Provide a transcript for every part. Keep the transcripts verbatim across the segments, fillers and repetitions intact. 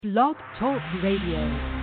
Blog Talk Radio.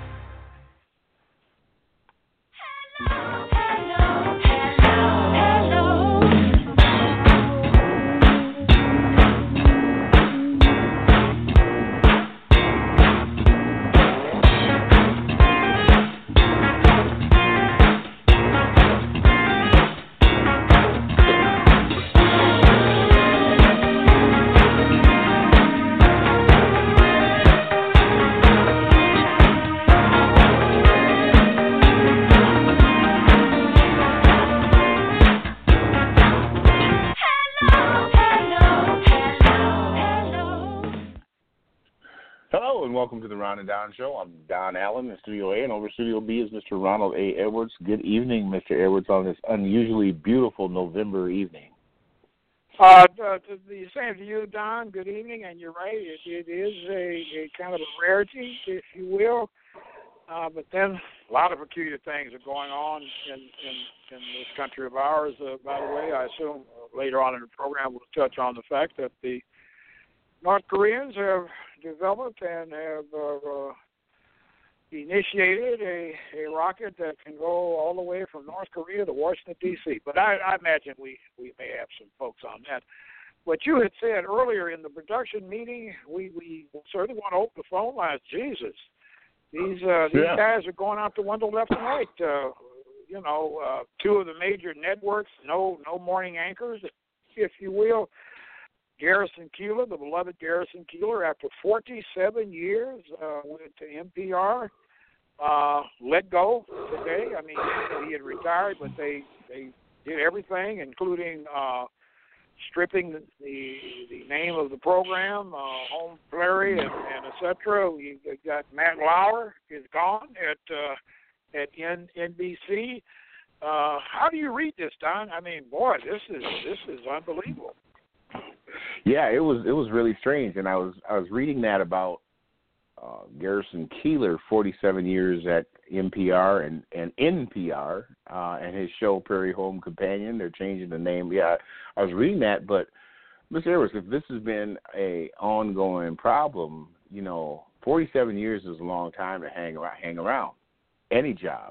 Welcome to the Ron and Don Show. I'm Don Allen in Studio A, and over Studio B is Mister Ronald A. Edwards. Good evening, Mister Edwards, on this unusually beautiful November evening. Uh, uh, to the same to you, Don. Good evening, and you're right. It, it is a, a kind of a rarity, if you will. Uh, but then a lot of peculiar things are going on in, in, in this country of ours. Uh, by the way, I assume later on in the program we'll touch on the fact that the North Koreans have developed and have uh, uh, initiated a, a rocket that can go all the way from North Korea to Washington, D C But I, I imagine we, we may have some folks on that. What you had said earlier in the production meeting, we, we certainly want to open the phone lines. Jesus, these uh, these yeah. guys are going out the window left and right. Uh, you know, uh, two of the major networks, no no morning anchors, if you will. Garrison Keillor, the beloved Garrison Keillor, after forty-seven years uh, went to N P R, uh, let go today. I mean, he had retired, but they, they did everything, including uh, stripping the, the the name of the program, uh, Home Prairie, and, and et cetera. We got Matt Lauer is gone at uh, at N B C. Uh, how do you read this, Don? I mean, boy, this is this is unbelievable. Yeah, it was it was really strange, and I was I was reading that about uh, Garrison Keillor, forty-seven years at N P R and, and N P R, uh, and his show Prairie Home Companion. They're changing the name. Yeah, I was reading that, but Mister Edwards, if this has been a ongoing problem, you know, forty-seven years is a long time to hang around, hang around any job,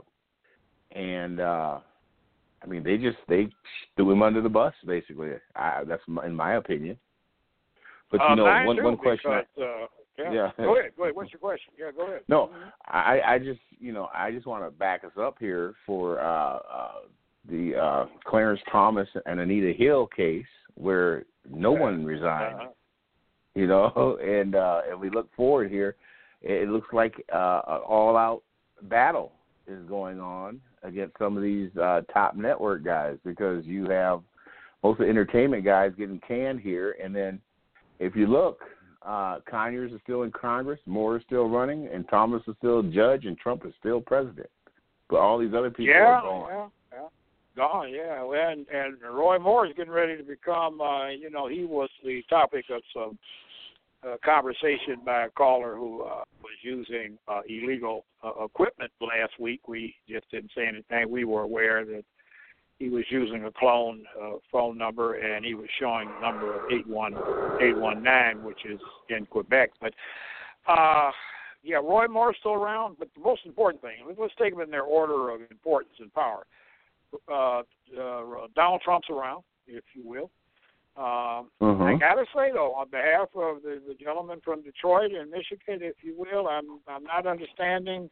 and. Uh, I mean, they just they threw him under the bus, basically. I, that's my, in my opinion. But you uh, know, one one question. Because, I, uh, yeah. yeah. Go ahead. Go ahead. What's your question? Yeah, go ahead. No, I, I just you know I just want to back us up here for uh, uh, the uh, Clarence Thomas and Anita Hill case, where no okay. one resigned. Uh-huh. You know, and uh, and we look forward here. It looks like uh, an all-out battle is going on against some of these uh, top network guys, because you have most of the entertainment guys getting canned here. And then if you look, uh, Conyers is still in Congress, Moore is still running, and Thomas is still judge, and Trump is still president. But all these other people yeah, are gone. Yeah, yeah, gone, yeah. Well, and, and Roy Moore is getting ready to become, uh, you know, he was the topic of some uh, conversation by a caller who uh, was using uh, illegal uh, equipment last week. We just didn't say anything. We were aware that he was using a clone uh, phone number, and he was showing the number of eight one eight one nine, which is in Quebec. But, uh, yeah, Roy Moore's still around. But the most important thing, let's take them in their order of importance and power. Uh, uh, Donald Trump's around, if you will. Um, uh-huh. I got to say, though, on behalf of the, the gentleman from Detroit and Michigan, if you will, I'm I'm not understanding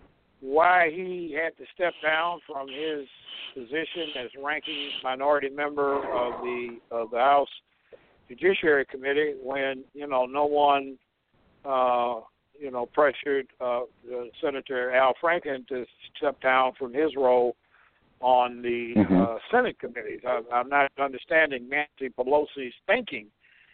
why he had to step down from his position as ranking minority member of the of the House Judiciary Committee when, you know, no one, uh, you know, pressured uh, Senator Al Franken to step down from his role on the mm-hmm. uh, Senate committees. I, I'm not understanding Nancy Pelosi's thinking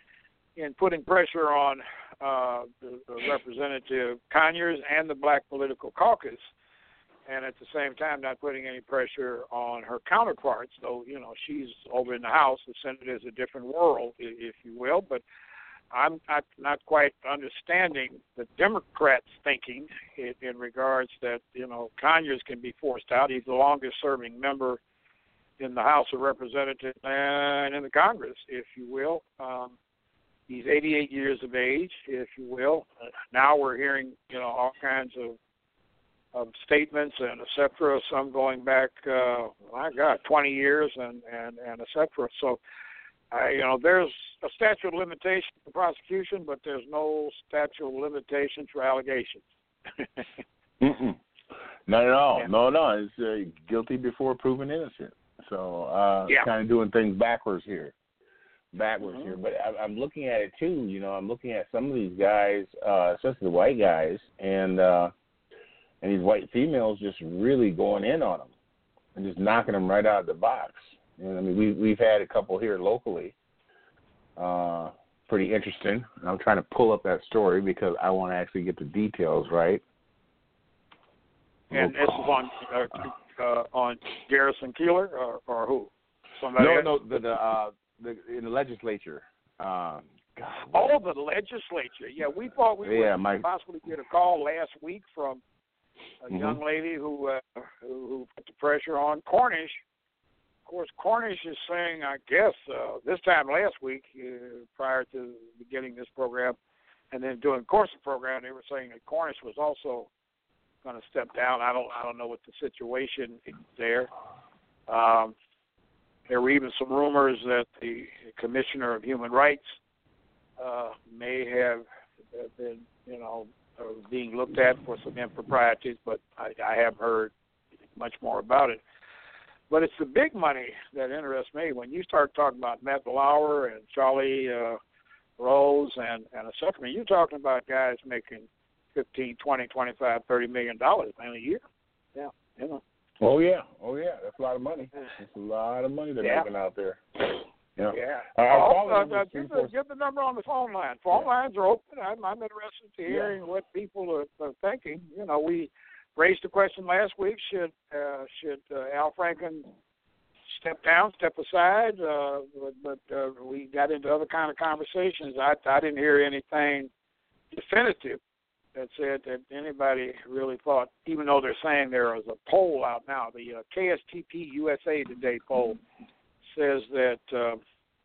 in putting pressure on uh, the, the Representative Conyers and the Black Political Caucus, and at the same time not putting any pressure on her counterparts. So, you know, she's over in the House. The Senate is a different world, if you will, but I'm not, not quite understanding the Democrats' thinking in, in regards that, you know, Conyers can be forced out. He's the longest-serving member in the House of Representatives and in the Congress, if you will. Um, He's eighty-eight years of age, if you will. Uh, now we're hearing, you know, all kinds of of statements and et cetera. Some going back, uh, my God, twenty years and and and et cetera. So, uh, you know, there's a statute of limitations for prosecution, but there's no statute of limitations for allegations. Mm-mm. Not at all. Yeah. No, no. It's uh, guilty before proven innocent. So, uh, yeah. kind of doing things backwards here. Backwards Mm-hmm. here. But I, I'm looking at it, too. You know, I'm looking at some of these guys, uh, especially the white guys, and uh, and these white females just really going in on them and just knocking them right out of the box. And, I mean, we, we've had a couple here locally. Uh, pretty interesting. And I'm trying to pull up that story because I want to actually get the details right. And this is on uh, uh, on Garrison Keillor or, or who? Somebody No, else? no, the, the, uh, the in the legislature. Uh, God, Oh, the legislature. Yeah, we thought we Yeah, would my- possibly get a call last week from a Mhm. young lady who, uh, who who put the pressure on Cornish. Of course, Cornish is saying, I guess, uh, this time last week, uh, prior to beginning this program, and then doing the course of the program, they were saying that Cornish was also going to step down. I don't, I don't know what the situation is there. Um, there were even some rumors that the Commissioner of Human Rights uh, may have been, you know, uh, being looked at for some improprieties, but I, I haven't heard much more about it. But it's the big money that interests me. When you start talking about Matt Lauer and Charlie uh, Rose and, and et cetera, you're talking about guys making fifteen, twenty, twenty-five, thirty million dollars man a year. Yeah, you know. Oh yeah, oh yeah, that's a lot of money. That's a lot of money they're Yeah. making out there. Yeah. Yeah. Our, our Oh, phone uh, number uh, is give, three four- the, give the number on the phone line. Phone Yeah. lines are open. I'm, I'm interested to hearing Yeah. what people are, are thinking. You know, we raised the question last week: Should uh, should uh, Al Franken step down, step aside? Uh, but but uh, we got into other kind of conversations. I I didn't hear anything definitive that said that anybody really thought, even though they're saying there is a poll out now, the uh, K S T P U S A Today poll says that uh,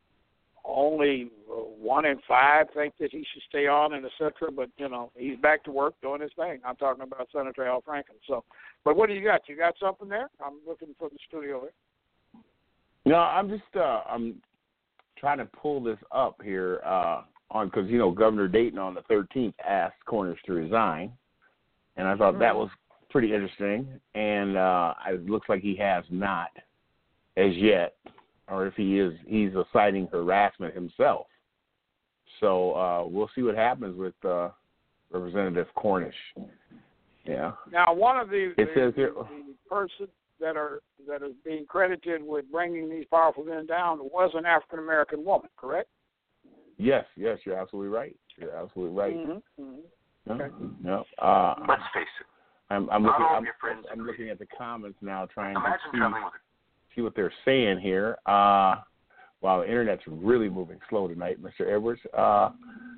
only uh, one in five think that he should stay on and et cetera, but, you know, he's back to work doing his thing. I'm talking about Senator Al Franken. So, but what do you got? You got something there? I'm looking for the studio here. No, I'm just uh, I'm trying to pull this up here uh, on because you know Governor Dayton on the thirteenth asked Cornish to resign, and I thought mm-hmm. that was pretty interesting. And uh, it looks like he has not as yet, or if he is, he's citing harassment himself. So uh, we'll see what happens with uh, Representative Cornish. Yeah. Now, one of the, it the, says here, the persons that are that is being credited with bringing these powerful men down was an African American woman, correct? Yes, yes, you're absolutely right. You're absolutely right. Mm-hmm. Mm-hmm. No, okay. no. Uh, Let's face it. I'm, I'm looking. I'm, I'm, I'm looking at the comments now, trying Imagine to see, traveling with see what they're saying here. Uh, wow, the internet's really moving slow tonight, Mister Edwards. Uh,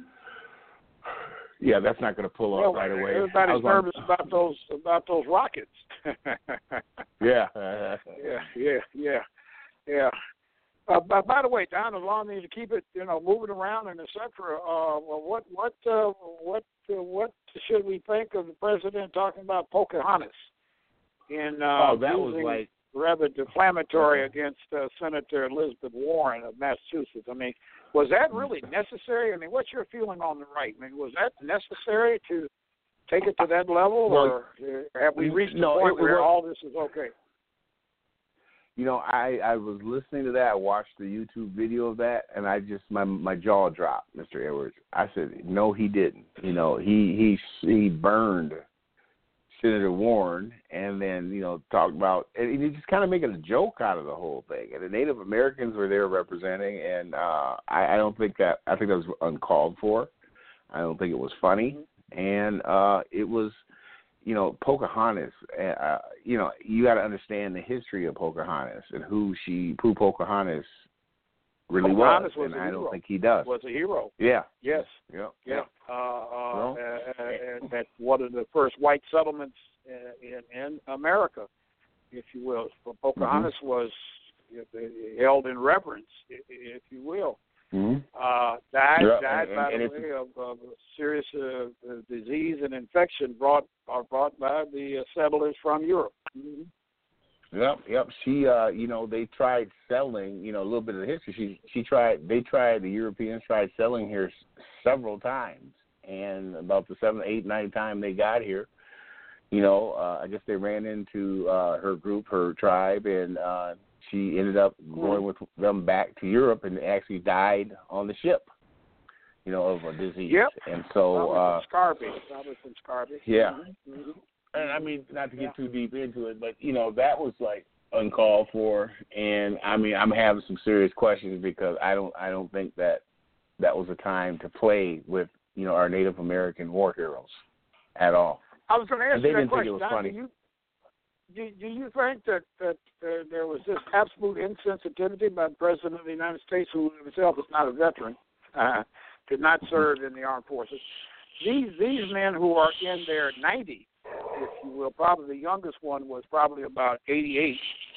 yeah, that's not going to pull up well, right away. Everybody's nervous on... about those about those rockets. yeah. yeah, yeah, yeah, yeah. Uh, by, by the way, Don, allow me to keep it, you know, moving around and et cetera. Uh, well, what, what, uh, what, uh, what should we think of the president talking about Pocahontas in uh, oh, that was using like rather defamatory against uh, Senator Elizabeth Warren of Massachusetts? I mean, was that really necessary? I mean, what's your feeling on the right? I mean, was that necessary to take it to that level, well, or have we reached no, the point it, where well, all this is okay? You know, I, I was listening to that. I watched the YouTube video of that, and I just my my jaw dropped, Mister Edwards. I said, no, he didn't. You know, he he he burned Senator Warren, and then you know talked about, and he just kind of making a joke out of the whole thing. And the Native Americans were there representing, and uh, I, I don't think that I think that was uncalled for. I don't think it was funny, and uh, it was. You know, Pocahontas, uh, you know, you got to understand the history of Pocahontas and who she, who Pocahontas really Pocahontas was, was and a I hero. don't think he does. Was a hero. Yeah. Yes. Yeah. Yeah. Uh, uh, Well, uh, and that one of the first white settlements uh, in, in America, if you will. So Pocahontas mm-hmm. was held in reverence, if you will. mm-hmm. uh, died yeah, died and, by and, the and way of, of a serious uh, disease and infection brought are brought by the uh, settlers from Europe. Mm-hmm. Yep, yep. She, uh, you know, they tried selling, you know, a little bit of the history. She, she tried. They tried. The Europeans tried selling here s- several times, and about the seventh, eighth, ninth time they got here, you know, uh, I guess they ran into uh, her group, her tribe, and uh, she ended up going with them back to Europe and actually died on the ship, you know, of a disease. Yep. And so, Probably uh, from Scarby. Probably from Scarby. yeah. Mm-hmm. Mm-hmm. And I mean, not to get yeah. too deep into it, but, you know, that was, like, uncalled for. And, I mean, I'm having some serious questions because I don't I don't think that that was a time to play with, you know, our Native American war heroes at all. I was going to ask And they you that didn't think question. it was Don, funny. Do you, do, do you think that, that uh, there was this absolute insensitivity by the President of the United States, who himself is not a veteran, uh, did not serve in the armed forces? These these men who are in their nineties, if you will, probably the youngest one was probably about eighty-eight.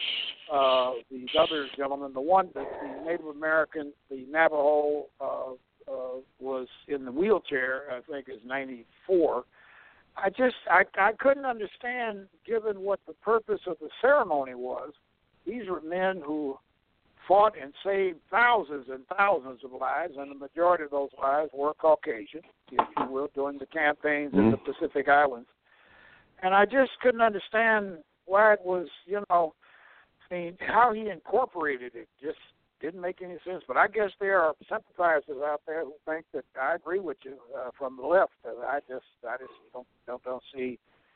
Uh, the other gentleman, the one, the, the Native American, the Navajo, uh, uh, was in the wheelchair, I think is ninety-four. I just, I, I couldn't understand, given what the purpose of the ceremony was. These were men who fought and saved thousands and thousands of lives, and the majority of those lives were Caucasian, if you will, during the campaigns mm-hmm. in the Pacific Islands. And I just couldn't understand why it was, you know, I mean, how he incorporated it just didn't make any sense. But I guess there are sympathizers out there who think that I agree with you uh, from the left. I just, I just don't, don't, don't see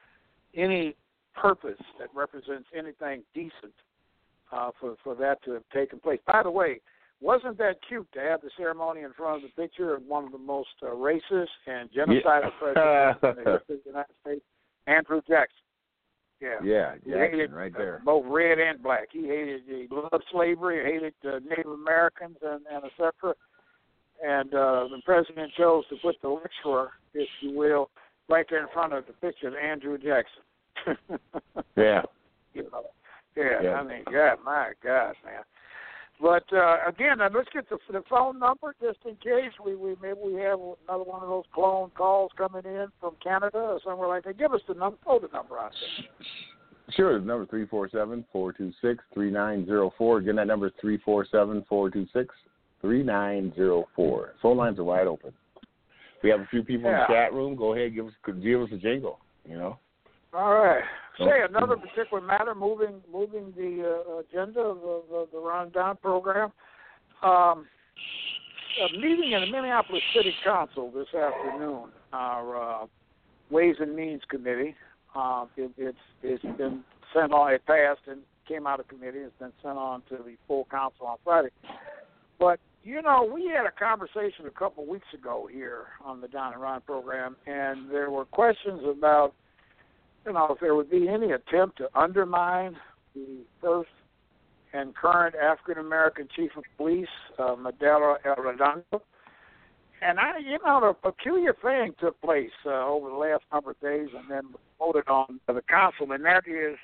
any purpose that represents anything decent uh, for for that to have taken place. By the way, wasn't that cute to have the ceremony in front of the picture of one of the most uh, racist and genocidal yeah. presidents in the history of the United States, Andrew Jackson? Yeah, yeah, he Jackson, hated right there. Uh, both red and black. He hated, he loved slavery, he hated uh, Native Americans, and, and et cetera. And uh, the president chose to put the lecturer, if you will, right there in front of the picture of Andrew Jackson. yeah. You know, yeah, yeah. I mean, God, my God, man. But uh, again, uh, let's get the, the phone number just in case we, we maybe we have another one of those clone calls coming in from Canada or somewhere like that. Give us the number. Oh, the number out there. Sure, the number is three four seven, four two six, three nine zero four. Again, that number is three four seven, four two six, three nine zero four. Phone lines are wide open. We have a few people yeah. in the chat room. Go ahead, give us give us a jingle. You know. All right. Say another particular matter, moving moving the uh, agenda of, of, of the Rundown program. Um, a meeting in the Minneapolis City Council this afternoon, our uh, Ways and Means Committee. Uh, it, it's it's been sent on. It passed and came out of committee. It's been sent on to the full council on Friday. But you know, we had a conversation a couple of weeks ago here on the Don and Ron program, and there were questions about, you know, if there would be any attempt to undermine the first and current African-American chief of police, uh, Medela Elredondo. And, I, you know, a peculiar thing took place uh, over the last number of days and then voted on by the council, and that is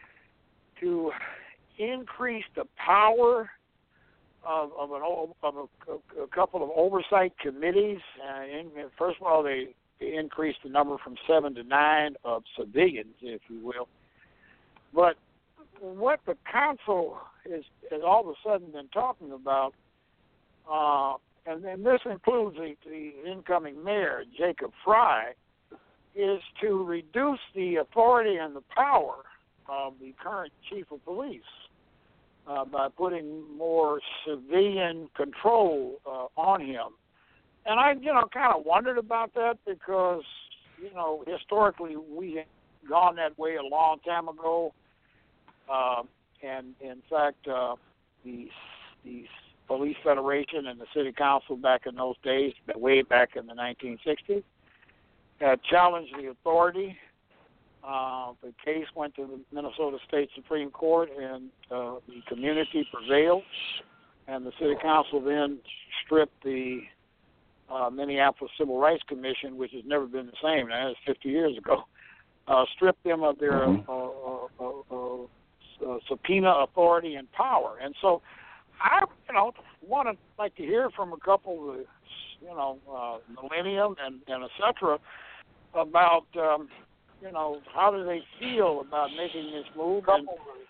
to increase the power of, of, an, of a, a couple of oversight committees. Uh, in, first of all, they increase the number from seven to nine of civilians, if you will. But what the council is, has all of a sudden been talking about, uh, and then this includes the, the incoming mayor, Jacob Fry, is to reduce the authority and the power of the current chief of police uh, by putting more civilian control uh, on him. And I, you know, kind of wondered about that because, you know, historically we had gone that way a long time ago. Uh, and, in fact, uh, the, the Police Federation and the City Council back in those days, way back in the nineteen sixties, had challenged the authority. Uh, the case went to the Minnesota State Supreme Court, and uh, the community prevailed. And the City Council then stripped the Uh, Minneapolis Civil Rights Commission, which has never been the same. That was fifty years ago. Uh, stripped them of their uh, uh, uh, uh, uh, subpoena authority and power. And so I, you know, want to like to hear from a couple of, you know, uh, Millennium and, and et cetera about, um, you know, how do they feel about making this move, and,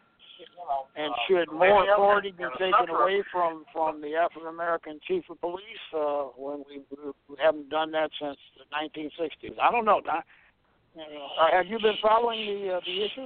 and should more authority be taken away from, from the African American chief of police uh, when we, we haven't done that since the nineteen sixties? I don't know. Don. Uh, have you been following the uh, the issue?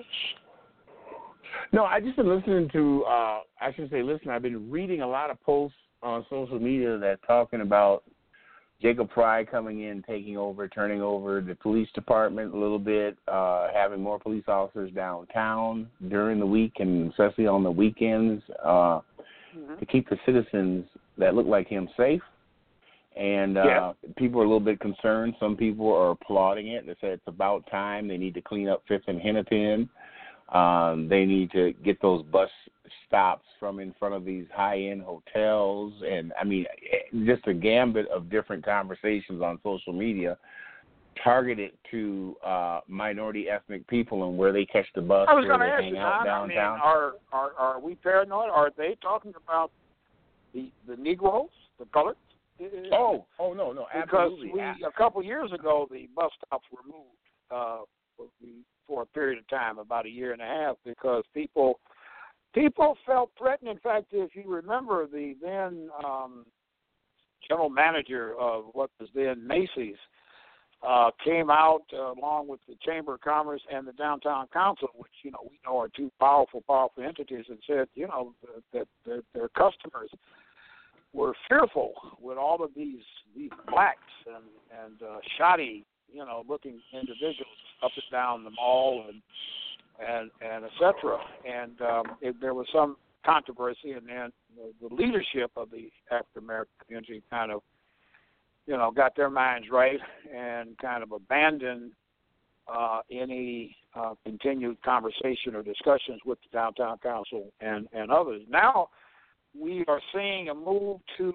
No, I just been listening to. Uh, I should say, listen. I've been reading a lot of posts on social media that talking about Jacob Fry coming in, taking over, turning over the police department a little bit, uh, having more police officers downtown during the week and especially on the weekends uh, mm-hmm. to keep the citizens that look like him safe. And uh, yeah. people are a little bit concerned. Some people are applauding it. They say it's about time. They need to clean up Fifth and Hennepin. Um, they need to get those bus stops from in front of these high-end hotels. And, I mean, just a gambit of different conversations on social media targeted to uh, minority ethnic people and where they catch the bus, I was where going they to ask hang you, out Don, downtown. I mean, are, are, are we paranoid? Are they talking about the, the Negroes, the colored? Oh, oh no, no, absolutely. Because we, a couple years ago, the bus stops were moved uh, for a period of time, about a year and a half, because people people felt threatened. In fact, if you remember, the then um, general manager of what was then Macy's uh, came out uh, along with the Chamber of Commerce and the Downtown Council, which you know we know are two powerful, powerful entities, and said, you know, that, that their customers were fearful with all of these these blacks and and uh, shoddy, you know, looking individuals up and down the mall and and and et cetera. And um, it, there was some controversy, and then the, the leadership of the African American community kind of, you know, got their minds right and kind of abandoned uh, any uh, continued conversation or discussions with the Downtown Council and and others. Now we are seeing a move to,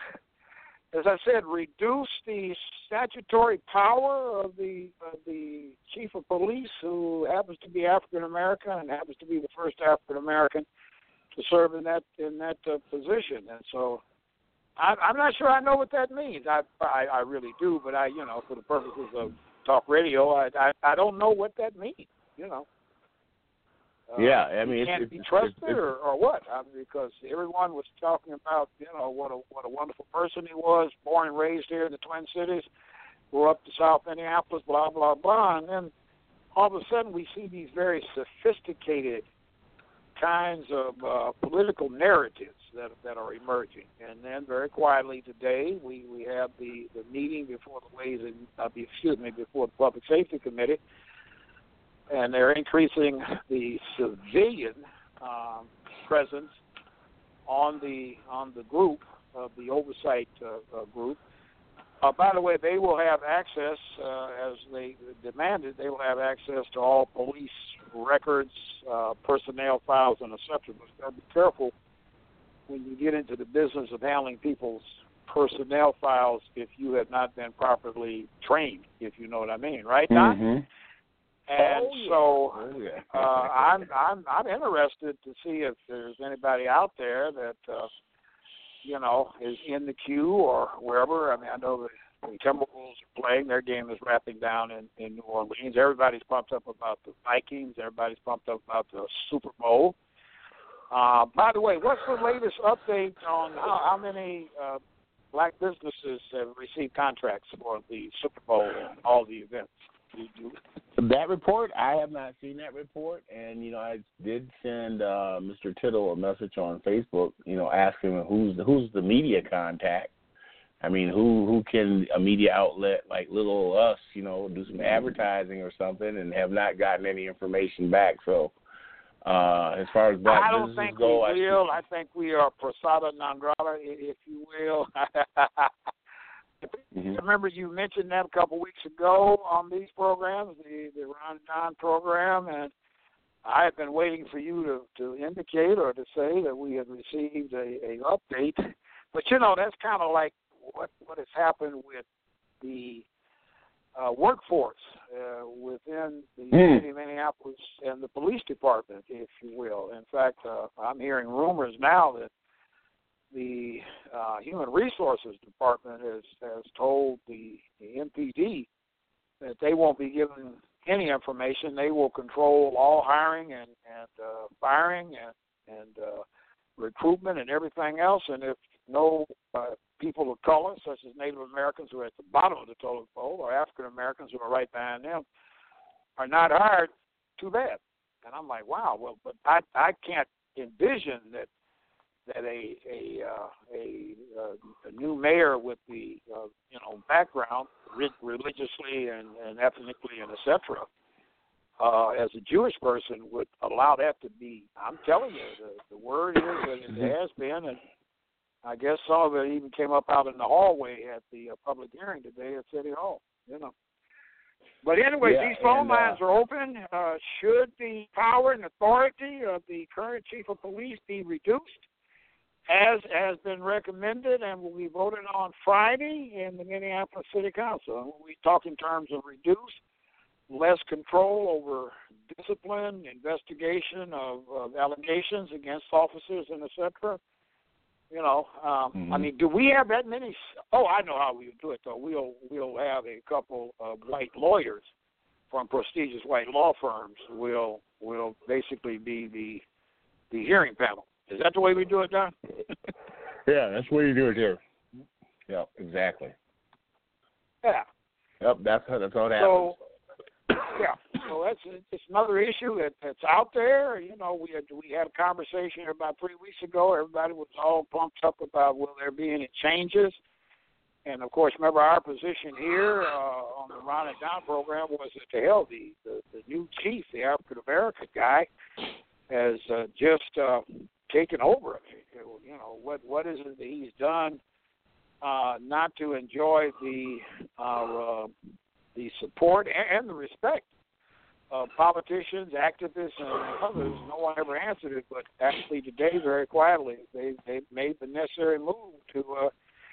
as I said, reduce the statutory power of the of the chief of police, who happens to be African American and happens to be the first African American to serve in that in that uh, position. And so, I, I'm not sure I know what that means. I, I I really do, but I you know for the purposes of talk radio, I I, I don't know what that means. You know. Uh, yeah, I mean, can't it's, be it's, trusted, it's, or, or what? I mean, because everyone was talking about, you know, what a what a wonderful person he was, born and raised here in the Twin Cities, grew up to South Minneapolis, blah blah blah, and then all of a sudden we see these very sophisticated kinds of uh, political narratives that that are emerging, and then very quietly today we, we have the, the meeting before the Ways and uh, excuse me before the Public Safety Committee. And they're increasing the civilian um, presence on the on the group of the oversight uh, uh, group. Uh, by the way, they will have access, uh, as they demanded, they will have access to all police records, uh, personnel files, and et cetera. But you've got to be careful when you get into the business of handling people's personnel files if you have not been properly trained, if you know what I mean, right, Don? Mm-hmm. And oh, yeah. so oh, yeah. uh, I'm I'm I'm interested to see if there's anybody out there that uh, you know is in the queue or wherever. I mean, I know the, the Timberwolves are playing; their game is wrapping down in, in New Orleans. Everybody's pumped up about the Vikings. Everybody's pumped up about the Super Bowl. Uh, by the way, what's the latest update on how, how many uh, black businesses have received contracts for the Super Bowl and all the events? That report, I have not seen that report, and you know, I did send uh, Mister Tittle a message on Facebook, you know, asking who's the, who's the media contact. I mean, who who can a media outlet like little us, you know, do some advertising or something, and have not gotten any information back. So, uh, as far as black I don't businesses think go, we will. I, I think we are persona non grata, if you will. Mm-hmm. I remember you mentioned that a couple weeks ago on these programs, the, the Ron John program, and I have been waiting for you to, to indicate or to say that we have received a, a update. But, you know, that's kind of like what, what has happened with the uh, workforce uh, within the mm. city of Minneapolis and the police department, if you will. In fact, uh, I'm hearing rumors now that the uh, Human Resources Department has, has told the, the M P D that they won't be given any information. They will control all hiring and, and uh, firing and, and uh, recruitment and everything else. And if no uh, people of color, such as Native Americans who are at the bottom of the totem pole, or African Americans who are right behind them, are not hired, too bad. And I'm like, wow. Well, but I I can't envision that that a a uh, a, uh, a new mayor with the uh, you know background re- religiously and, and ethnically and et cetera uh, as a Jewish person would allow that to be. I'm telling you, the, the word is that it has been, and I guess some of it even came up out in the hallway at the uh, public hearing today at City Hall. You know. But anyway, yeah, these phone and, uh, lines are open. Uh, should the power and authority of the current chief of police be reduced, as has been recommended and will be voted on Friday in the Minneapolis City Council? We talk in terms of reduce, less control over discipline, investigation of, of allegations against officers, and et cetera. You know, um, mm-hmm. I mean, do we have that many? Oh, I know how we would do it, though. We'll we'll have a couple of white lawyers from prestigious white law firms. Will will basically be the the hearing panel. Is that the way we do it, Don? Yeah, that's the way you do it here. Yep, exactly. Yeah. Yep, that's how that's how it happens. So, yeah, so that's it's another issue that, that's out there. You know, we had we had a conversation about three weeks ago. Everybody was all pumped up about will there be any changes, and of course, remember our position here uh, on the Ron and Don program was that to hell the, the the new chief, the African American guy, has uh, just uh, taken over. You know, what what is it that he's done uh, not to enjoy the uh, uh, the support and the respect of politicians, activists, and others? No one ever answered it, but actually today, very quietly, they they made the necessary move to uh,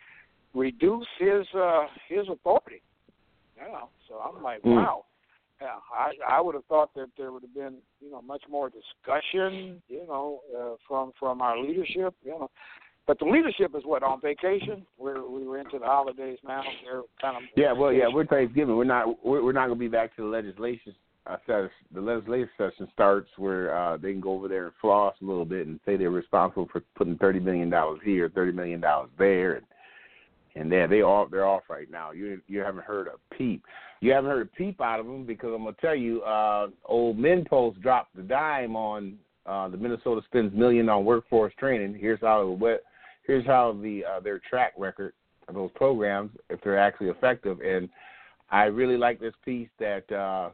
reduce his uh, his authority. Yeah, so I'm like, mm. wow. Yeah, I I would have thought that there would have been you know much more discussion, you know, uh, from from our leadership, you know. But the leadership is what, on vacation? We're we were into the holidays now. They're kind of yeah. Well, yeah, we're Thanksgiving. We're not we're, we're not going to be back to the legislation. Uh, session. The legislative session starts where uh, they can go over there and floss a little bit and say they're responsible for putting thirty million dollars here, thirty million dollars there, and and they they all they're off right now. You you haven't heard a peep. You haven't heard a peep out of them because I'm gonna tell you, uh, old MinnPost dropped the dime on uh, the Minnesota spends million on workforce training. Here's how the here's how the uh, their track record of those programs, if they're actually effective. And I really like this piece that uh,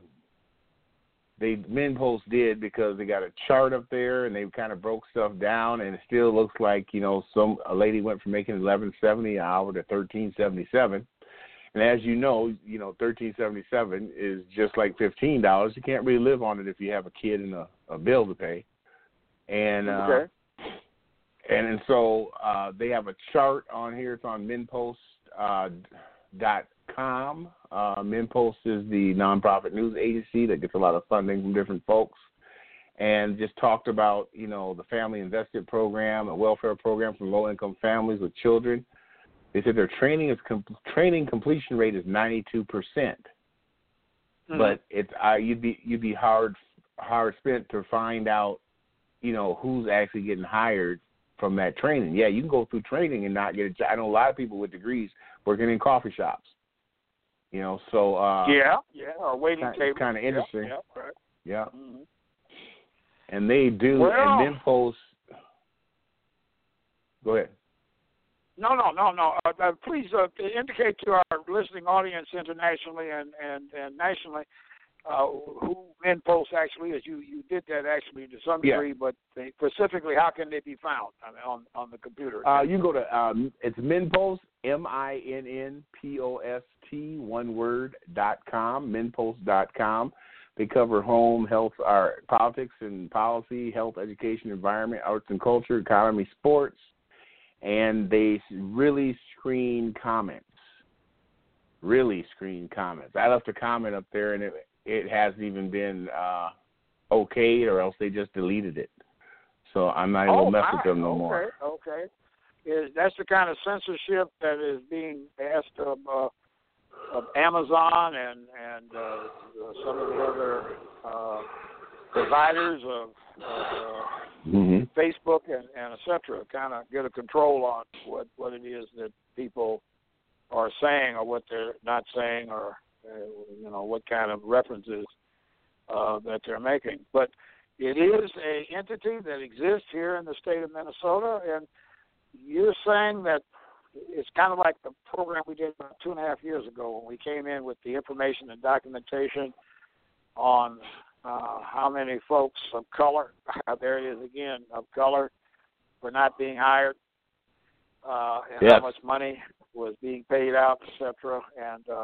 they MinnPost did because they got a chart up there and they kind of broke stuff down, and it still looks like you know some a lady went from making eleven seventy an hour to thirteen seventy seven. And as you know, you know, thirteen seventy seven is just like fifteen dollars. You can't really live on it if you have a kid and a, a bill to pay. And uh, okay. and and so uh, they have a chart on here. It's on MinnPost dot com. Uh, MinnPost is the nonprofit news agency that gets a lot of funding from different folks, and just talked about you know the Family Invested program, a welfare program for low income families with children. They said their training is com- training completion rate is ninety-two percent, mm-hmm. but it's uh, you'd be you'd be hard hard spent to find out, you know, who's actually getting hired from that training. Yeah, you can go through training and not get a job. I know a lot of people with degrees working in coffee shops, you know. So uh, yeah, yeah, or waiting kind, tables. Kind of interesting. Yeah, yeah, right. Yeah, mm-hmm. and they do. Well, and MinnPost. Go ahead. No, no, no, no. Uh, uh, please uh, indicate to our listening audience internationally and, and, and nationally uh, who MinnPost actually is. You you did that actually to some degree, yeah. but they, specifically, how can they be found I mean, on on the computer? Uh, you go to um, it's MinnPost, M I N N P O S T, one word, dot com, MinnPost dot com. They cover home, health, our politics and policy, health, education, environment, arts and culture, economy, sports. And they really screen comments, really screen comments. I left a comment up there, and it it hasn't even been uh, okayed, or else they just deleted it. So I'm not even oh, going to mess my. with them no okay, more. Okay, is that's the kind of censorship that is being asked of, uh, of Amazon and and uh, some of the other uh, providers of, of uh, mm-hmm. Facebook and, and et cetera, kind of get a control on what, what it is that people are saying or what they're not saying, or uh, you know what kind of references uh, that they're making. But it is a entity that exists here in the state of Minnesota, and you're saying that it's kind of like the program we did about two and a half years ago when we came in with the information and documentation on uh, how many folks of color, there it is again, of color, were not being hired, uh, and yes. how much money was being paid out, et cetera. And uh,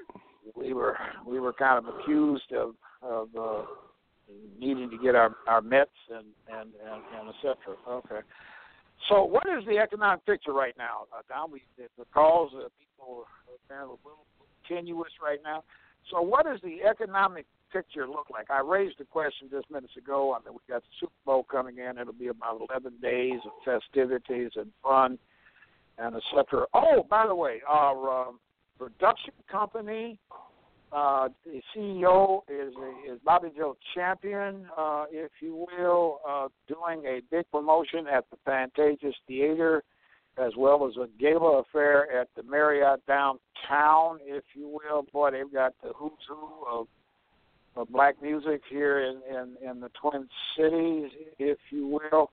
we were we were kind of accused of of uh, needing to get our, our Mets and and, and, and et cetera. Okay. So what is the economic picture right now? Uh, Don, we, the, the calls, uh, people are apparently a little tenuous right now. So what does the economic picture look like? I raised the question just minutes ago. I mean, we've got the Super Bowl coming in. It'll be about eleven days of festivities and fun and et cetera. Oh, by the way, our um, production company, uh, the C E O is is Bobby Joe Champion, uh, if you will, uh, doing a big promotion at the Pantages Theater, as well as a gala affair at the Marriott downtown, if you will. Boy, they've got the who's who of, of black music here in, in, in the Twin Cities, if you will.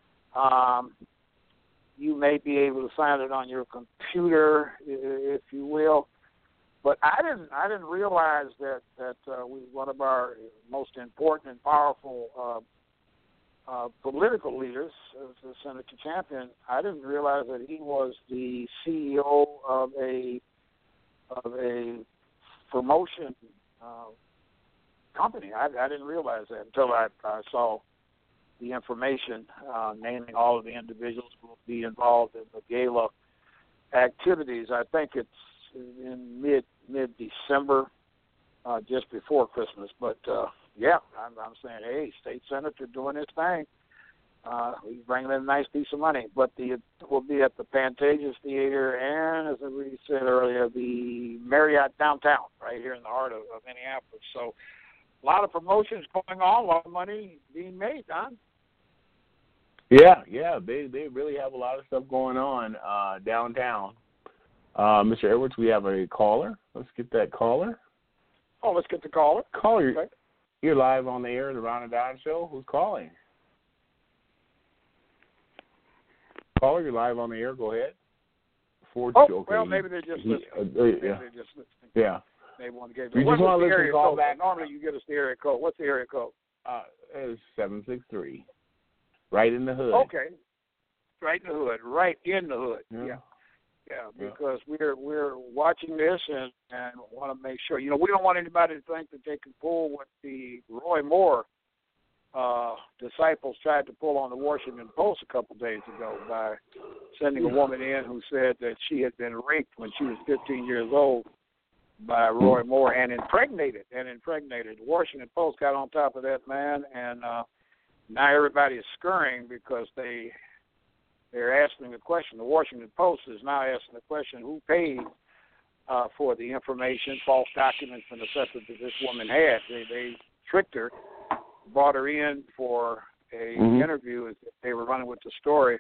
Um, you may be able to find it on your computer, if you will. But I didn't. I didn't realize that that uh, we one of our most important and powerful uh, uh, political leaders, uh, Senator Champion. I didn't realize that he was the C E O of a of a promotion uh, company. I, I didn't realize that until I, I saw the information uh, naming all of the individuals who will be involved in the gala activities. I think it's in mid mid December, uh, just before Christmas. But uh, yeah, I'm, I'm saying, hey, state senator doing his thing. Uh, he's bringing in a nice piece of money. But the it will be at the Pantages Theater and, as we said earlier, the Marriott downtown, right here in the heart of, of Minneapolis. So a lot of promotions going on, a lot of money being made, Don. Yeah, yeah, they they really have a lot of stuff going on uh, downtown. Uh, Mister Edwards, we have a caller. Let's get that caller. Oh, let's get the caller. Caller, okay. You're live on the air of the Ron and Don Show. Who's calling? Caller, you're live on the air. Go ahead. Four, oh, okay. well, maybe they're just he, listening. Uh, uh, maybe yeah. they're just listening. Yeah. They want to get. You just want to listen. Call back. Normally, you get us the area code. What's the area code? Uh, it's seven six three. Right in the hood. Okay. Right in the hood. Right in the hood. Yeah. yeah. Yeah, because we're we're watching this and, and want to make sure. You know, we don't want anybody to think that they can pull what the Roy Moore uh, disciples tried to pull on the Washington Post a couple days ago by sending a woman in who said that she had been raped when she was fifteen years old by Roy Moore and impregnated and impregnated. The Washington Post got on top of that, man, and uh, now everybody is scurrying because they. They're asking the question. The Washington Post is now asking the question: who paid uh, for the information, false documents, and et cetera that this woman had? They, they tricked her, brought her in for a mm-hmm. interview. They were running with the story,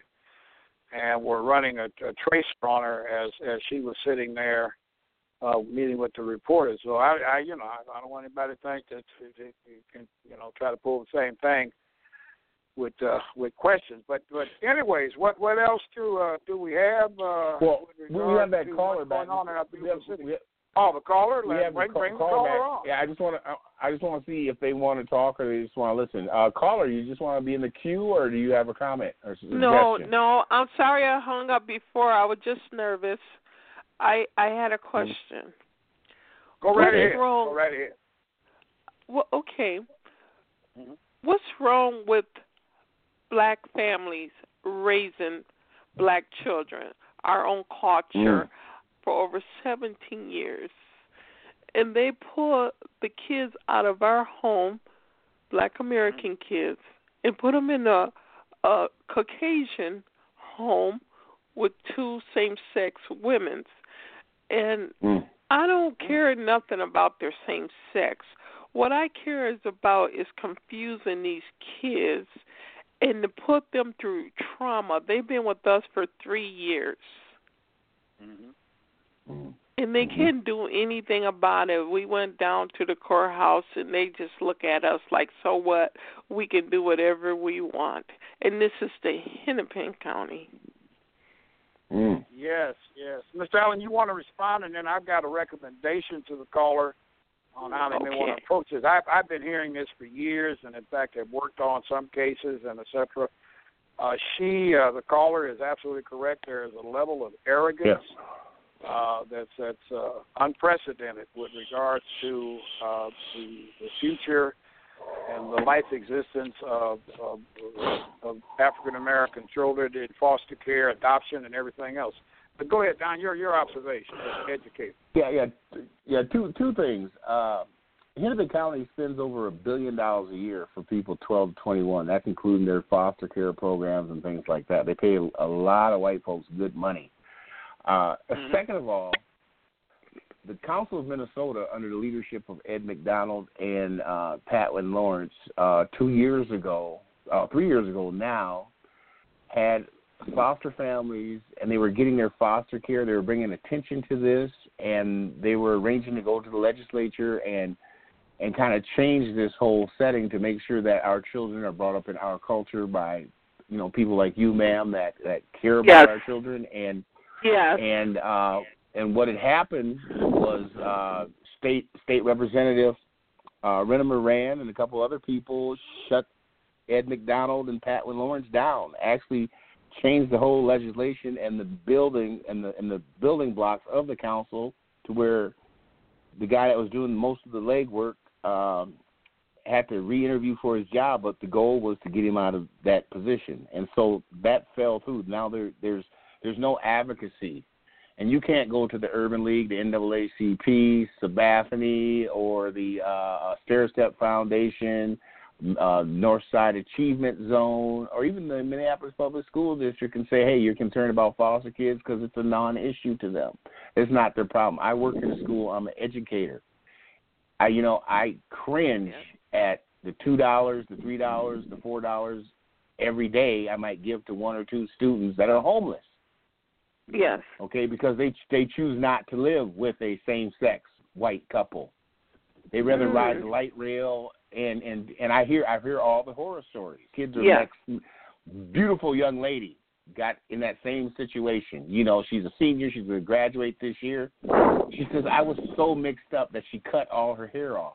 and were running a, a tracer on her as as she was sitting there uh, meeting with the reporters. So I, I you know, I, I don't want anybody to think that they can, you know, try to pull the same thing with uh, with questions, but but anyways, what what else do uh, do we have? Uh, well, we have that caller back. On in our we have, we have, oh, the caller. We have bring, the bring call, the caller back. on. Yeah, I just want to I just want to see if they want to talk or they just want to listen. Uh, caller, you just want to be in the queue, or do you have a comment or suggestion? No, no. I'm sorry I hung up before. I was just nervous. I I had a question. Go right ahead. Wrong? Go right ahead. Well, okay. Mm-hmm. What's wrong with black families raising black children, our own culture, mm. for over seventeen years? And they pull the kids out of our home, black American kids, and put them in a, a Caucasian home with two same-sex women. And mm. I don't care nothing about their same sex. What I care is about is confusing these kids and to put them through trauma. They've been with us for three years. Mm-hmm. Mm-hmm. And they can't do anything about it. We went down to the courthouse, and they just look at us like, so what? We can do whatever we want. And this is the Hennepin County. Mm. Yes, yes. Mister Allen, you want to respond, and then I've got a recommendation to the caller on how they okay. may want to approach this. I've, I've been hearing this for years, and in fact, I've worked on some cases and et cetera. Uh, she, uh, the caller, is absolutely correct. There is a level of arrogance Yes. uh, that's that's uh, unprecedented with regards to uh, the, the future and the life existence of, of, of African American children in foster care, adoption, and everything else. But go ahead, Don. Your your observation as an educator. Yeah, yeah, yeah. Two two things. Uh, Hennepin County spends over a billion dollars a year for people twelve to twenty-one. That's including their foster care programs and things like that. They pay a lot of white folks good money. Uh, mm-hmm. Second of all, the Council of Minnesota, under the leadership of Ed McDonald and uh, Patwin Lawrence, uh, two years ago, uh, three years ago now, had foster families, and they were getting their foster care. They were bringing attention to this, and they were arranging to go to the legislature and and kind of change this whole setting to make sure that our children are brought up in our culture by, you know, people like you, ma'am, that, that care about yes. our children. And yes. and uh, and what had happened was uh, state state representative uh, Rena Moran and a couple other people shut Ed McDonald and Patwin Lawrence down. Actually, changed the whole legislation and the building and the and the building blocks of the council to where the guy that was doing most of the legwork um, had to re-interview for his job, but the goal was to get him out of that position, and so that fell through. Now there there's there's no advocacy, and you can't go to the Urban League, the N double A C P, Sabathani, or the uh, Stair Step Foundation, Uh, Northside Achievement Zone, or even the Minneapolis Public School District and say, hey, you're concerned about foster kids because it's a non-issue to them. It's not their problem. I work in a school. I'm an educator. I, you know, I cringe at the two dollars, the three dollars, the four dollars every day I might give to one or two students that are homeless. Yes. Okay, because they they choose not to live with a same-sex white couple. They rather mm. ride the light rail. And, and and I hear I hear all the horror stories. Kids are yeah. next. Beautiful young lady got in that same situation. You know, she's a senior. She's going to graduate this year. She says, I was so mixed up that she cut all her hair off.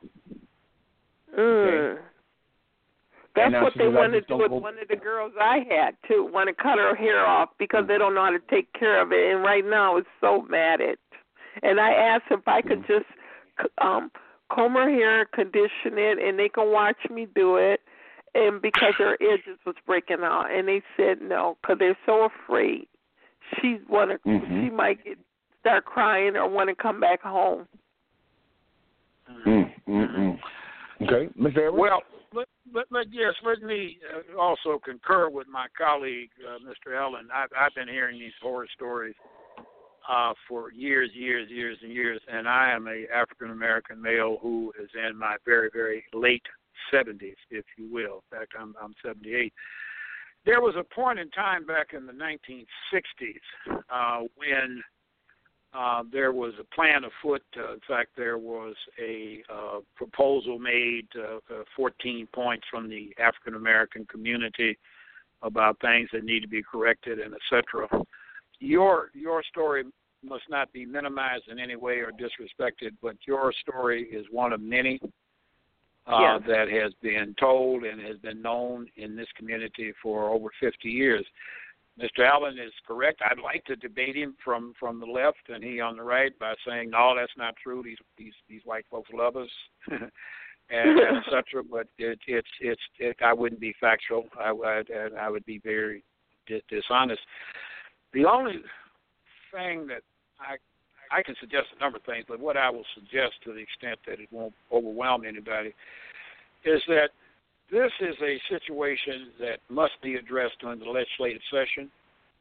Mm. Okay? That's what she they says, wanted to do with go... one of the girls I had, too. Want to cut her hair off because they don't know how to take care of it. And right now it's so mad at. And I asked if I could just um, – comb her hair, condition it, and they can watch me do it, and because her edges was breaking out, and they said no, because they're so afraid she wanna, mm-hmm. she might get, start crying or want to come back home. Mm-hmm. Okay, Mister Edwards? Well, let, let, let, yes, let me uh, also concur with my colleague, uh, Mister Allen. I've, I've been hearing these horror stories Uh, for years, years, years, and years, and I am a African-American male who is in my very, very late seventies, if you will. In fact, I'm, I'm seventy-eight. There was a point in time back in the nineteen sixties uh, when uh, there was a plan afoot. Uh, in fact, there was a uh, proposal made, uh, uh, fourteen points from the African-American community about things that need to be corrected, and et cetera. Your your story must not be minimized in any way or disrespected, but your story is one of many uh, yes. that has been told and has been known in this community for over fifty years. Mister Allen is correct. I'd like to debate him from, from the left and he on the right by saying, no, that's not true. These these, these white folks love us, and, and et cetera. But it, it's it's it, I wouldn't be factual. I, I, I would be very dishonest. The only thing that I I can suggest a number of things, but what I will suggest to the extent that it won't overwhelm anybody is that this is a situation that must be addressed during the legislative session.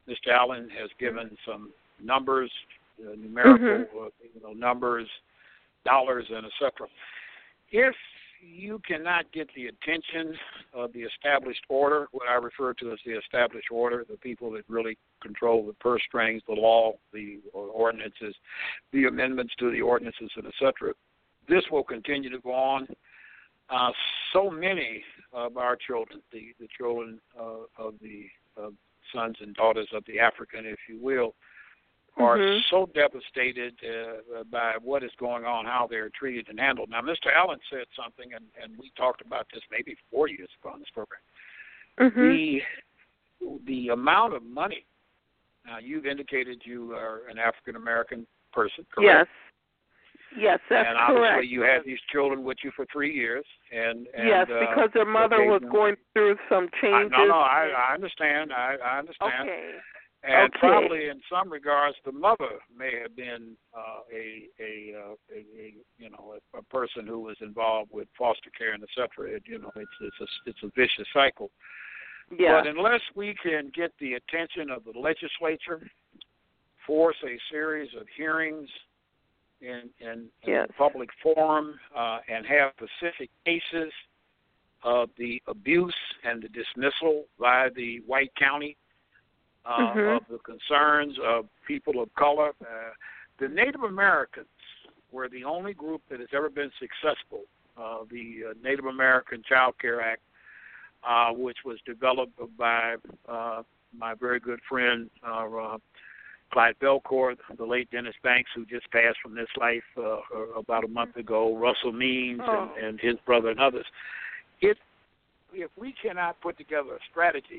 Mister Allen has given some numbers, uh, numerical mm-hmm. uh, you know, numbers, dollars, and et cetera. If you cannot get the attention of the established order, what I refer to as the established order, the people that really control the purse strings, the law, the ordinances, the amendments to the ordinances, and et cetera, this will continue to go on. Uh, so many of our children, the, the children uh, of the uh, sons and daughters of the African, if you will, are mm-hmm. so devastated uh, by what is going on, how they're treated and handled. Now, Mister Allen said something, and, and we talked about this maybe four years ago on this program. Mm-hmm. The the amount of money. Now, you've indicated you are an African American person, correct? Yes. Yes, that's and obviously correct. you had these children with you for three years, and, and yes, uh, because their mother was going through some changes. I, no, no, I, I understand. I, I understand. Okay. And okay. probably in some regards, the mother may have been uh, a, a, uh, a, a, you know, a, a person who was involved with foster care and et cetera. It, you know, it's it's a it's a vicious cycle. Yeah. But unless we can get the attention of the legislature, force a series of hearings in in, in yes. the public forum, uh, and have specific cases of the abuse and the dismissal by the white county. Uh, mm-hmm. of the concerns of people of color. Uh, the Native Americans were the only group that has ever been successful. Uh, the uh, Native American Child Care Act, uh, which was developed by uh, my very good friend uh, uh, Clyde Belcourt, the late Dennis Banks, who just passed from this life uh, about a month ago, Russell Means oh. and, and his brother and others. It, if we cannot put together a strategy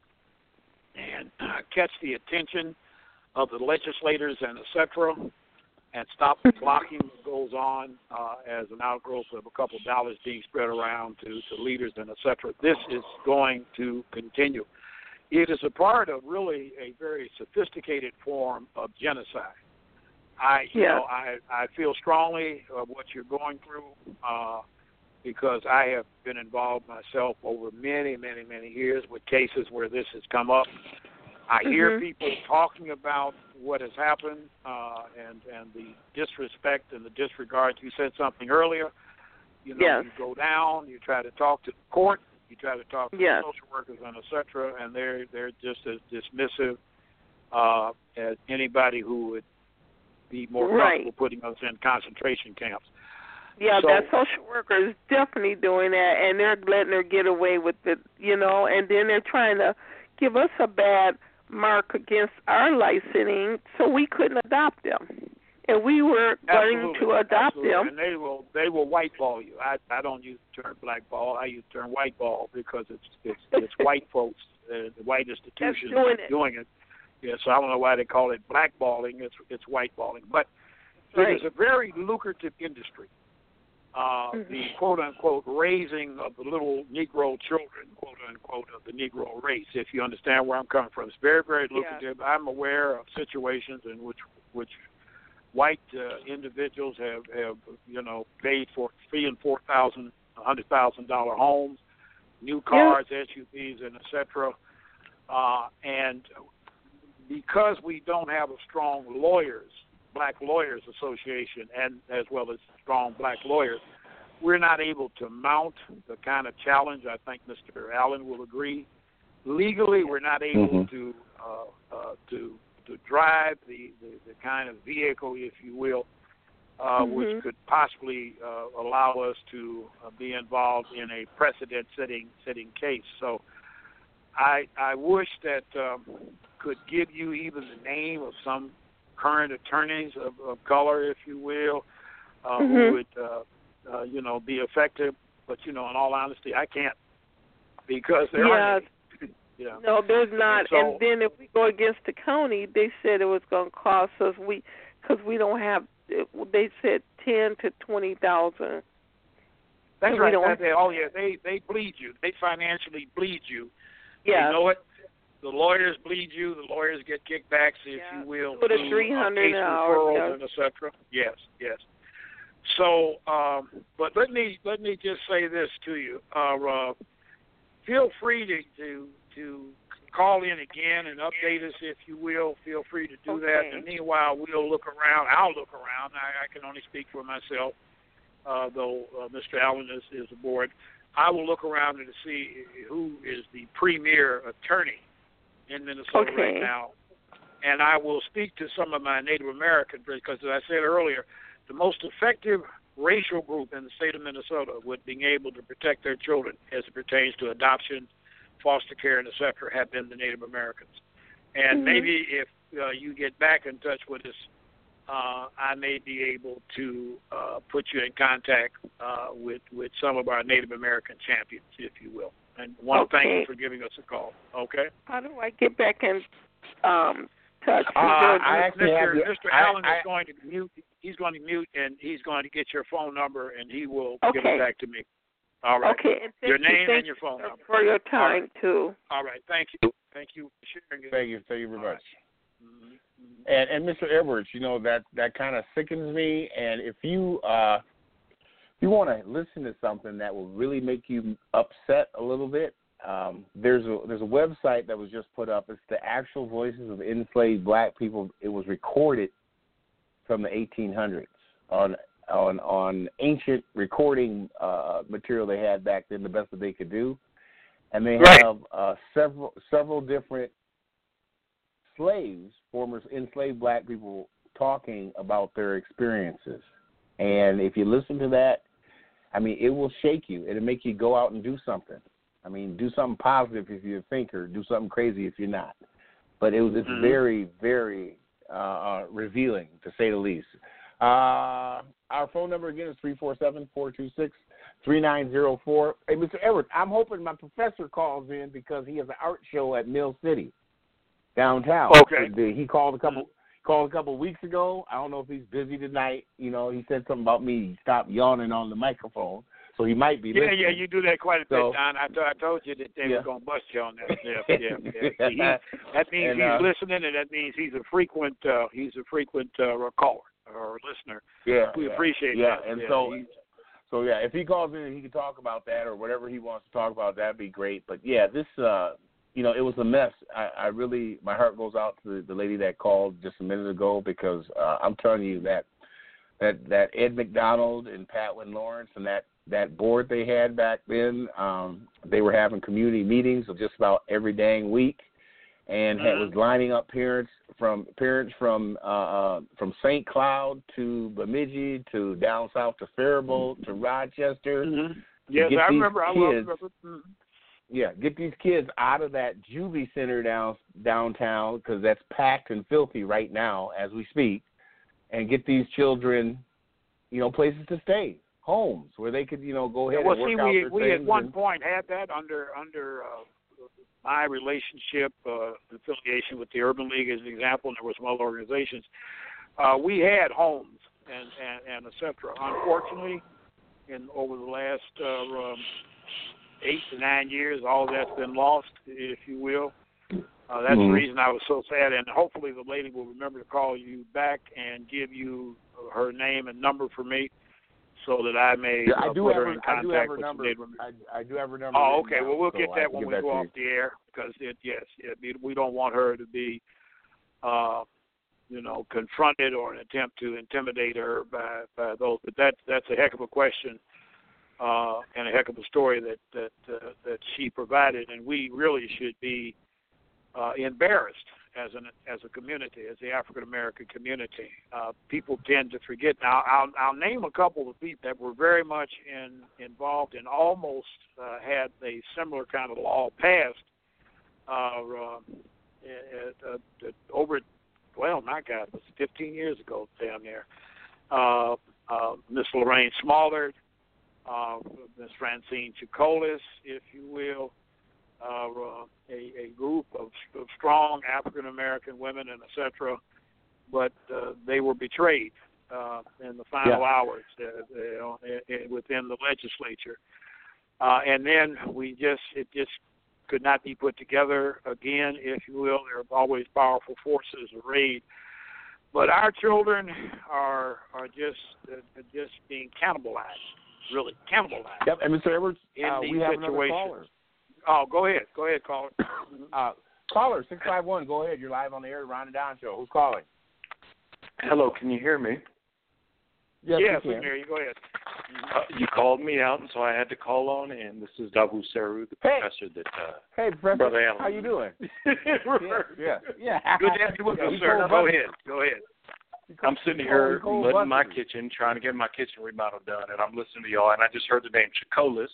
and uh, catch the attention of the legislators and et cetera, and stop the blocking that goes on uh, as an outgrowth of a couple of dollars being spread around to, to leaders and et cetera, this is going to continue. It is a part of really a very sophisticated form of genocide. I, you yeah. know, I, I feel strongly of what you're going through uh, because I have been involved myself over many, many, many years with cases where this has come up. I mm-hmm. hear people talking about what has happened uh, and, and the disrespect and the disregard. You said something earlier. You know, yes. you go down, you try to talk to the court, you try to talk to yes. the social workers and et cetera, and they're, they're just as dismissive uh, as anybody who would be more right. comfortable putting us in concentration camps. Yeah, so, that social worker is definitely doing that, and they're letting her get away with it, you know, and then they're trying to give us a bad mark against our licensing so we couldn't adopt them. And we were going to adopt absolutely. them. And they will they will whiteball you. I, I don't use the term blackball. I use the term whiteball because it's it's, it's white folks, uh, the white institutions doing it. doing it. Yeah, so I don't know why they call it blackballing. It's it's whiteballing. But right. it is a very lucrative industry. Uh, mm-hmm. The quote-unquote raising of the little Negro children, quote-unquote, of the Negro race, if you understand where I'm coming from. It's very, very lucrative. Yeah. I'm aware of situations in which which white uh, individuals have, have, you know, paid for three and four thousand, one hundred thousand dollar homes, new cars, yeah. S U Vs, and et cetera. Uh, and because we don't have a strong lawyers, Black Lawyers Association, and as well as strong black lawyers, we're not able to mount the kind of challenge. I think Mister Allen will agree. Legally, we're not able mm-hmm. to uh, uh, to to drive the, the, the kind of vehicle, if you will, uh, mm-hmm. which could possibly uh, allow us to uh, be involved in a precedent-setting setting case. So I I wish that um, could give you even the name of some current attorneys of, of color, if you will, uh, mm-hmm. who would, uh, uh, you know, be effective. But, you know, in all honesty, I can't because there yeah. aren't any. Yeah. No, there's not. And, so, and then if we go against the county, they said it was going to cost us, we, because we don't have, they said ten to twenty thousand. That's right. That, they, oh, yeah, they, they bleed you. They financially bleed you. Yeah. You know what? The lawyers bleed you. The lawyers get kickbacks, if yeah. you will, Two to through, three hundred uh, case an hour, referrals yeah. and et cetera. Yes, yes. So, um, but let me let me just say this to you. Uh, uh, feel free to, to to call in again and update us if you will. Feel free to do okay. that. And meanwhile, we'll look around. I'll look around. I, I can only speak for myself, uh, though uh, Mister Allen is, is aboard. I will look around to see who is the premier attorney in Minnesota okay. right now. And I will speak to some of my Native Americans because, as I said earlier, the most effective racial group in the state of Minnesota with being able to protect their children as it pertains to adoption, foster care, and et cetera, have been the Native Americans. And mm-hmm. maybe if uh, you get back in touch with us, uh, I may be able to uh, put you in contact uh, with, with some of our Native American champions, if you will. And I want to okay. thank you for giving us a call. Okay? How do I get back in um, touch? Uh, I actually Mister have the, Mister I, Allen I, is going to mute. He's going to mute, and he's going to get your phone number, and he will okay. give it back to me. All right. Okay. And thank your you, name thank and your phone number. For your time, All right. too. All right. Thank you. Thank you for sharing it. Thank you. Thank you very much. Right. Mm-hmm. And, and Mister Edwards, you know, that, that kind of sickens me. And if you uh, if you want to listen to something that will really make you upset a little bit, um, there's a there's a website that was just put up. It's the actual voices of enslaved black people. It was recorded from the eighteen hundreds on on on ancient recording uh, material they had back then, the best that they could do, and they right. have uh, several several different slaves, former enslaved black people, talking about their experiences. And if you listen to that, I mean, it will shake you. It'll make you go out and do something. I mean, do something positive if you're a thinker. Do something crazy if you're not. But it was it's mm-hmm. very, very uh, uh, revealing, to say the least. Uh, our phone number again is three four seven, four two six, three nine zero four. Hey, Mister Edwards, I'm hoping my professor calls in because he has an art show at Mill City downtown. Okay. He called a couple called a couple of weeks ago. I don't know if he's busy tonight. You know, he said something about me. He stopped yawning on the microphone, so he might be yeah, listening. Yeah, you do that quite a so, bit, Don. I, th- I told you that they yeah. were going to bust you on that. Yeah, yeah, yeah. He, that means and, he's uh, listening, and that means he's a frequent uh, he's a frequent uh, caller or listener. Yeah, we yeah. appreciate yeah. that. And yeah, so. He's, So, yeah, if he calls in and he can talk about that or whatever he wants to talk about, that'd be great. But, yeah, this, uh, you know, it was a mess. I, I really, my heart goes out to the, the lady that called just a minute ago because uh, I'm telling you that, that that Ed McDonald and Patwin Lawrence and that, that board they had back then, um, they were having community meetings of just about every dang week. And mm-hmm. had, was lining up parents from parents from uh, uh, from Saint Cloud to Bemidji to down south to Faribault to Rochester. Mm-hmm. Yes, I remember. Kids, I remember. Mm-hmm. Yeah, get these kids out of that juvie center down downtown because that's packed and filthy right now as we speak, and get these children, you know, places to stay, homes where they could, you know, go ahead yeah, well, and work see, out we their we things at one and, point had that under under. Uh, my relationship, uh, affiliation with the Urban League as an example, and there were some other organizations, uh, we had homes and, and, and et cetera. Unfortunately, in over the last uh, um, eight to nine years, all that's been lost, if you will. Uh, that's mm-hmm. the reason I was so sad, and hopefully the lady will remember to call you back and give you her name and number for me, so that I may yeah, uh, I do put have her her, in contact I do have her with number. I, I do have her number. Oh, okay. Now, well, we'll so get that when get we that go off you. the air because, it, yes, it, we don't want her to be, uh, you know, confronted or an attempt to intimidate her by, by those. But that's that's a heck of a question uh, and a heck of a story that that uh, that she provided, and we really should be uh, embarrassed as an as a community, as the African American community. Uh, people tend to forget. Now, I'll, I'll name a couple of people that were very much in, involved and almost uh, had a similar kind of law passed uh, uh, at, at, at over, well, my God, it was fifteen years ago down there. Uh, uh, Miss Lorraine Smallard, uh, Miss Francine Chicolis, if you will. Uh, uh, a, a group of, of strong African-American women and et cetera, but uh, they were betrayed uh, in the final yeah. hours uh, you know, within the legislature. Uh, and then we just, it just could not be put together again, if you will. There are always powerful forces arrayed. But our children are are just uh, just being cannibalized, really cannibalized. Yep, and Mister Edwards, in uh, these we have situations. another caller. Oh, go ahead. Go ahead, caller. uh, Caller, six five one, go ahead. You're live on the air, Ron and Don Show. Who's calling? Hello, can you hear me? Yes, yes we we can. can hear you. Go ahead. Uh, you called me out, and so I had to call on, and this is Davu Seru, the Hey. professor that uh, Hey, Professor. Brother Allen. How you doing? yeah, yeah, yeah. Good to have you with Yeah, us, we sir. cold Go buttons. ahead. Go ahead. I'm sitting We here cold mudding my buttons. kitchen, trying to get my kitchen remodel done, and I'm listening to y'all, and I just heard the name Chicolis,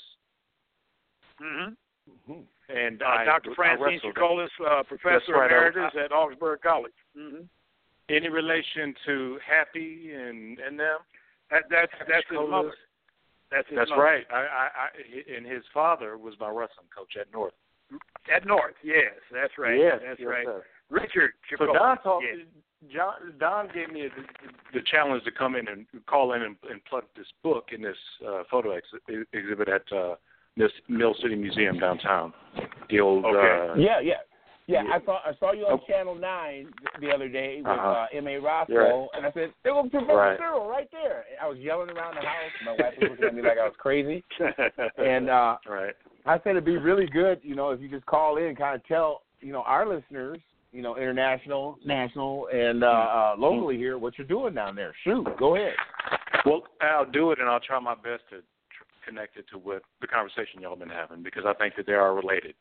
Mm-hmm. Mhm. and Uh, I, Doctor I Francine wrestled. Chicolis, uh, Professor right. Emeritus at Augsburg College. Mm-hmm. Any relation to Happy and, and them? That, that's that's his Chicolis? mother. That's his That's mother. right. I, I, I, and his father was my wrestling coach at North. At North, yes, that's right. Yes, that's yes, right. sir. Richard So Chicolis. Don talked. yes. John, Don gave me the, the challenge to come in and call in and, and plug this book in this uh, photo ex- exhibit at uh, this Mill City Museum downtown. The old. Okay. Uh, Yeah, yeah. Yeah, Yeah. I saw I saw you on Oh. Channel Nine the other day with Uh-huh. uh, M A Roscoe, Right. and I said, there was Professor Right. Cyril right there. I was yelling around the house. My wife was looking at me like I was crazy. And uh, right. I said it'd be really good, you know, if you just call in and kind of tell, you know, our listeners, you know, international, national, and uh, uh, locally here what you're doing down there. Shoot, go ahead. Well, I'll do it, and I'll try my best to tr- connect it to what the conversation y'all been having, because I think that they are related.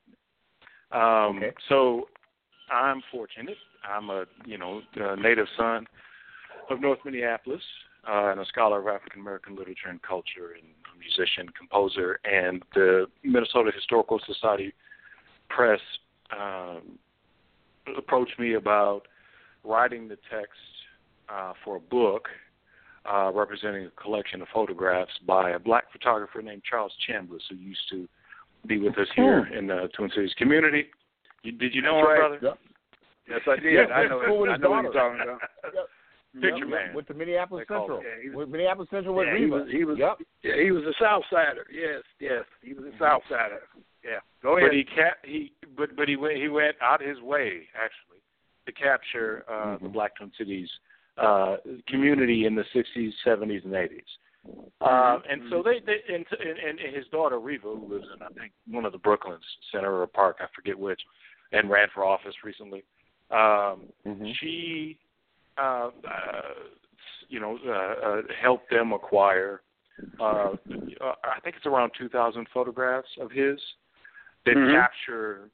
Um, Okay. So I'm fortunate. I'm a, you know, a native son of North Minneapolis, uh, and a scholar of African American literature and culture, and a musician, composer, and the Minnesota Historical Society Press um, approached me about writing the text uh, for a book uh, representing a collection of photographs by a black photographer named Charles Chambliss, who used to be with us here in the Twin Cities community. You, did you know him, That's right. brother? Yep. Yes, I did. Yeah, I know. cool with I his know what daughter. you're talking about. Picture Yep, man. with the Minneapolis They call Central. it. Yeah, he was- with Minneapolis Central with Yeah, he Reba. was. He was. Yep. Yeah, he was a South Sider. Yes, yes, he was a South Sider. Yeah. Go ahead. But he ca- he but but he went he went out his way actually to capture uh, Mm-hmm. the Black Twin Cities uh, community in the sixties, seventies, and eighties. Uh, and so they, they and, and, and his daughter Reva, who lives in I think one of the Brooklands Center or Park, I forget which, and ran for office recently. Um, Mm-hmm. She, uh, uh, you know, uh, uh, helped them acquire. Uh, I think it's around two thousand photographs of his that Mhm. capture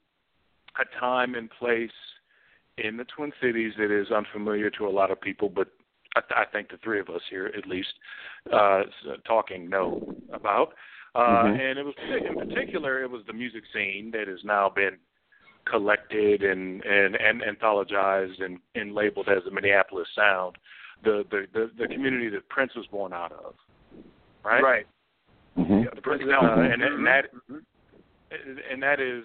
a time and place in the Twin Cities that is unfamiliar to a lot of people, but I, th- I think the three of us here, at least, uh, talking know about. Uh, Mhm. And it was, in particular, it was the music scene that has now been collected and and, and anthologized and, and labeled as the Minneapolis Sound, the, the, the, the community that Prince was born out of, right? Right. Mm-hmm. Yeah, the Prince Uh, Albert. and, and that Mhm. and that is,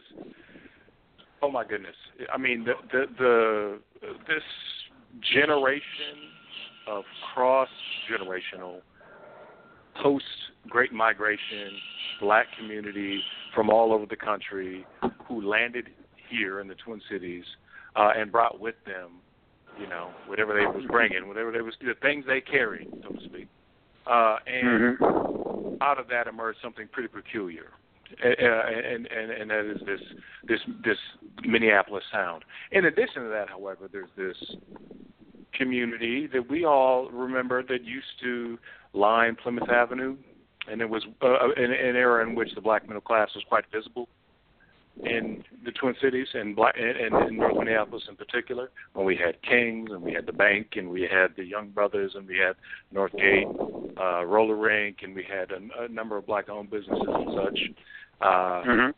oh my goodness! I mean, the the, the this generation of cross generational, post Great Migration, Black community from all over the country who landed here in the Twin Cities uh, and brought with them, you know, whatever they was bringing, whatever they was, the things they carried, so to speak, uh, and Mhm. out of that emerged something pretty peculiar. Uh, and, and and that is this this this Minneapolis sound. In addition to that, however, there's this community that we all remember that used to line Plymouth Avenue, and it was uh, an, an era in which the black middle class was quite visible in the Twin Cities and black and, and in North Minneapolis in particular. When we had King's and we had the bank and we had the Young Brothers and we had Northgate, uh, Roller Rink, and we had a, a number of black-owned businesses and such. Uh, Mhm.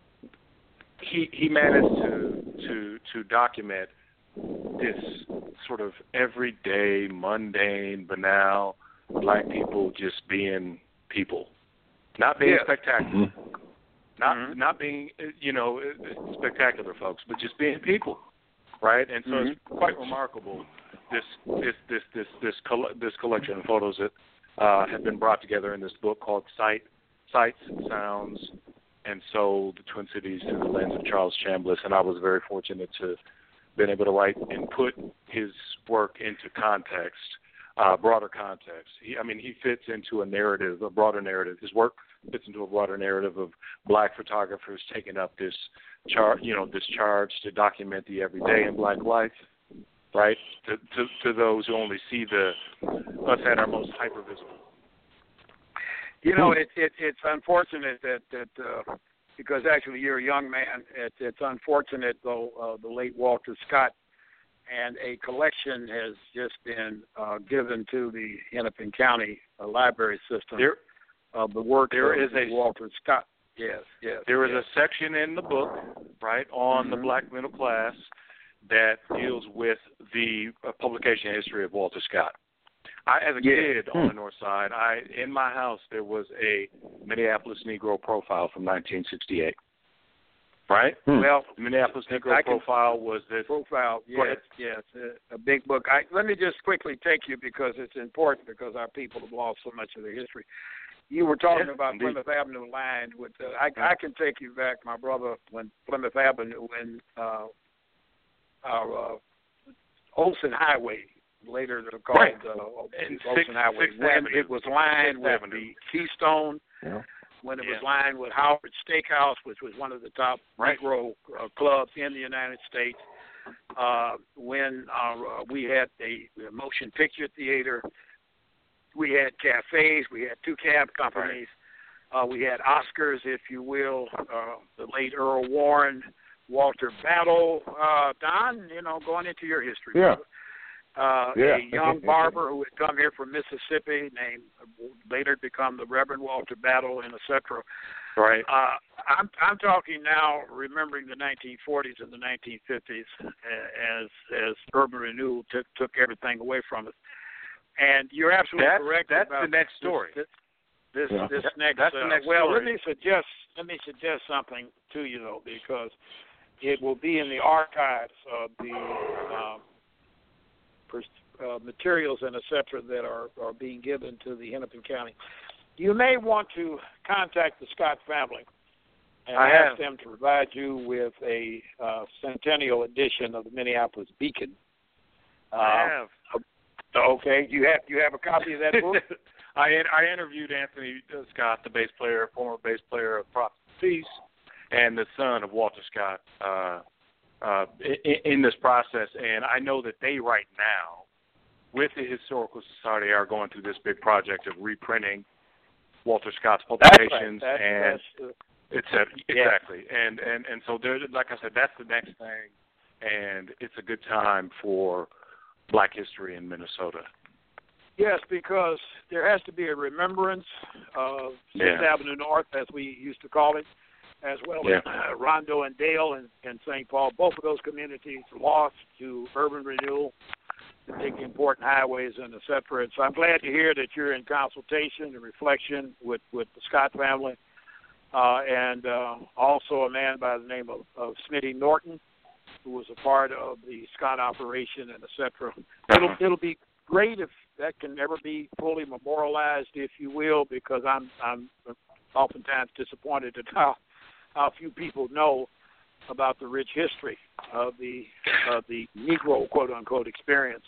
he he managed to to to document this sort of everyday, mundane, banal black people just being people, not being Yes. spectacular, not Mhm. not being you know spectacular folks, but just being people, right? And so Mhm. it's quite remarkable this this this this this coll- this collection of photos that uh, have been brought together in this book called Sight. Sights, Sounds, and Soul, the Twin Cities through the lens of Charles Chambliss, and I was very fortunate to been able to write and put his work into context, uh, broader context. He, I mean, he fits into a narrative, a broader narrative. His work fits into a broader narrative of black photographers taking up this char- you know, this charge to document the everyday in black life, right? To, to, to those who only see the us at our most hyper visible. You know, it, it, it's unfortunate that, that uh, because actually you're a young man, it, it's unfortunate, though, uh, the late Walter Scott, and a collection has just been uh, given to the Hennepin County uh, library system there, of the work there of is a, Walter Scott. Yes, yes. There is yes. a section in the book, right, on mm-hmm. the black middle class that deals with the uh, publication history of Walter Scott. I, as a yeah. kid on the north side, I in my house there was a Minneapolis Negro profile from nineteen sixty-eight. Right? Hmm. Well, the Minneapolis Negro I can, profile was this profile. Yes, yes, a, a big book. I, let me just quickly take you because it's important because our people have lost so much of their history. You were talking yes, about indeed. Plymouth Avenue line. With uh, I, I can take you back, my brother, when Plymouth Avenue, when uh, our uh, Olsen Highway, later they're called right. uh, Olsen six, Highway, sixth when Avenue. it was lined sixth with Avenue. the Keystone. Yeah. When it yeah. was lined with Howard Steakhouse, which was one of the top right. Negro uh, clubs in the United States. Uh, when uh, we had a, a motion picture theater, we had cafes, we had two cab companies, right. uh, we had Oscars, if you will, uh, the late Earl Warren, Walter Battle, uh, Don, you know, going into your history. Yeah. Brother. Uh, yeah. A young barber who had come here from Mississippi, named later become the Reverend Walter Battle, and et cetera. Right. Uh, I'm I'm talking now, remembering the nineteen forties and the nineteen fifties, as as urban renewal took took everything away from us. And you're absolutely that's, correct. That's about the next story. This this, yeah. this that, next. That's uh, the next well, story. let me suggest let me suggest something to you though, because it will be in the archives of the. Um, Uh, materials and et cetera that are, are being given to the Hennepin County. You may want to contact the Scott family and I ask have. them to provide you with a uh, centennial edition of the Minneapolis Beacon. Uh, I have. Okay, you have you have a copy of that book? I I interviewed Anthony Scott, the bass player, former bass player of Prophet Peace, and the son of Walter Scott. Uh, Uh, in, in this process, and I know that they right now, with the Historical Society, are going through this big project of reprinting Walter Scott's publications, that's right. that's, and that's, uh, it's a, exactly, yeah. and and and so there, like I said, that's the next thing, and it's a good time for Black history in Minnesota. Yes, because there has to be a remembrance of Sixth Yeah. Avenue North, as we used to call it, as well yeah. as uh, Rondo and Dale and, and Saint Paul. Both of those communities lost to urban renewal, the big important highways and et cetera. And so I'm glad to hear that you're in consultation and reflection with, with the Scott family, uh, and uh, also a man by the name of, of Smitty Norton, who was a part of the Scott operation and et cetera. It'll, it'll be great if that can ever be fully memorialized, if you will, because I'm I'm oftentimes disappointed at how how few people know about the rich history of the of the Negro quote unquote experience.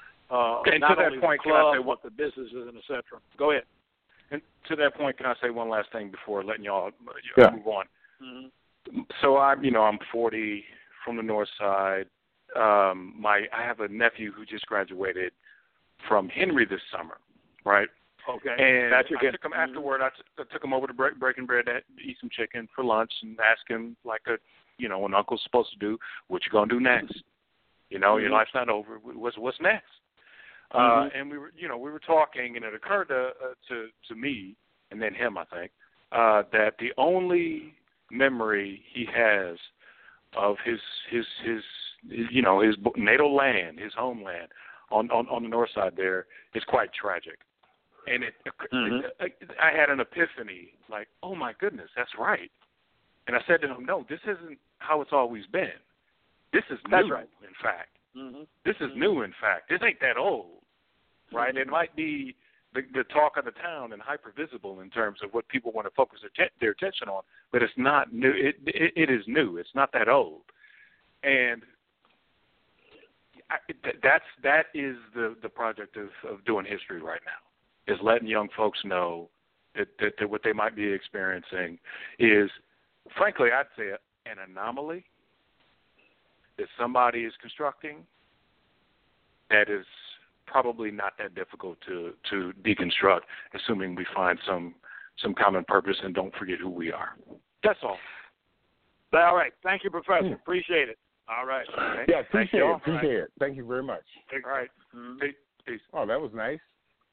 Uh, and not to that only point, the can I club, say one, but the businesses and et cetera. Go ahead. And to that point, can I say one last thing before letting y'all yeah. move on? Mm-hmm. So I'm, you know, I'm forty from the north side. Um, my I have a nephew who just graduated from Henry this summer, right? Okay. And That's I took him afterward. I, t- I took him over to break, Breaking Bread to eat some chicken for lunch and ask him, like a, you know, an uncle's supposed to do, what you gonna do next? You know, mm-hmm. your life's not over. What's what's next? Mm-hmm. Uh, and we were, you know, we were talking, and it occurred to uh, to to me and then him, I think, uh, that the only memory he has of his his his, his you know his natal land, his homeland on, on on the north side there is quite tragic. And it, mm-hmm. it, I had an epiphany, like, oh my goodness, that's right. And I said to him, no, this isn't how it's always been. This is that's new, right. in fact. Mm-hmm. This is mm-hmm. new, in fact. This ain't that old, right? Mm-hmm. It might be the, the talk of the town and hyper-visible in terms of what people want to focus their, te- their attention on, but it's not new. It, it, it is new. It's not that old. And I, that's, that is the, the project of, of doing history right now, is letting young folks know that, that, that what they might be experiencing is, frankly, I'd say an anomaly that somebody is constructing that is probably not that difficult to, to deconstruct, assuming we find some some common purpose and don't forget who we are. That's all. All right. Thank you, Professor. Hmm. Appreciate it. All right. Okay. Yeah, appreciate Thank you. it. Appreciate right. it. Thank you very much. All right. Mm-hmm. Peace. Peace. Oh, that was nice.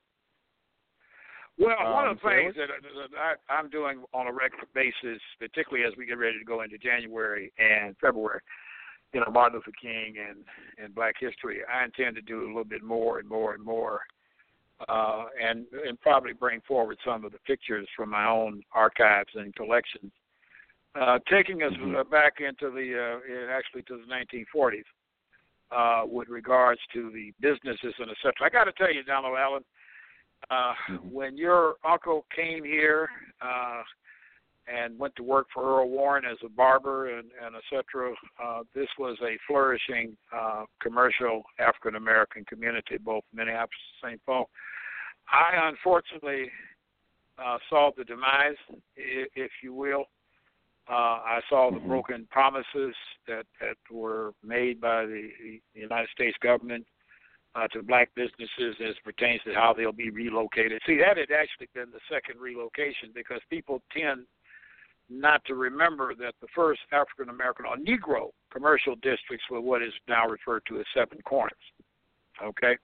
Well, um, one of the things so that, that I, I'm doing on a regular basis, particularly as we get ready to go into January and February, you know, Martin Luther King and, and Black History, I intend to do a little bit more and more and more, uh, and and probably bring forward some of the pictures from my own archives and collections, uh, taking us mm-hmm. back into the uh, actually to the nineteen forties uh, with regards to the businesses and et cetera. I got to tell you, Donald Allen, uh, mm-hmm. when your uncle came here uh, and went to work for Earl Warren as a barber and, and et cetera, uh, this was a flourishing uh, commercial African-American community, both Minneapolis and Saint Paul. I, unfortunately, uh, saw the demise, if you will. Uh, I saw the broken promises that, that were made by the, the United States government uh, to black businesses as pertains to how they'll be relocated. See, that had actually been the second relocation because people tend not to remember that the first African-American or Negro commercial districts were what is now referred to as Seven Corners. Okay?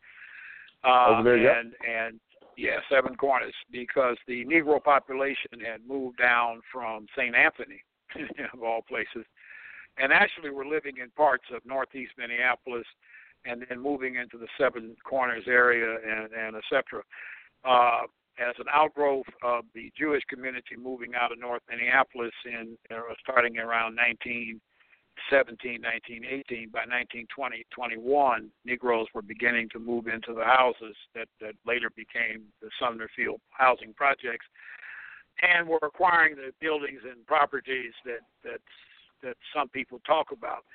Uh, Over there, and, and yeah, Seven Corners, because the Negro population had moved down from Saint Anthony, of all places, and actually were living in parts of northeast Minneapolis and then moving into the Seven Corners area and, and et cetera. Uh, as an outgrowth of the Jewish community moving out of North Minneapolis in uh, starting around nineteen seventeen, nineteen eighteen, by nineteen twenty, twenty-one, Negroes were beginning to move into the houses that, that later became the Sumner Field housing projects and were acquiring the buildings and properties that, that, that some people talk about.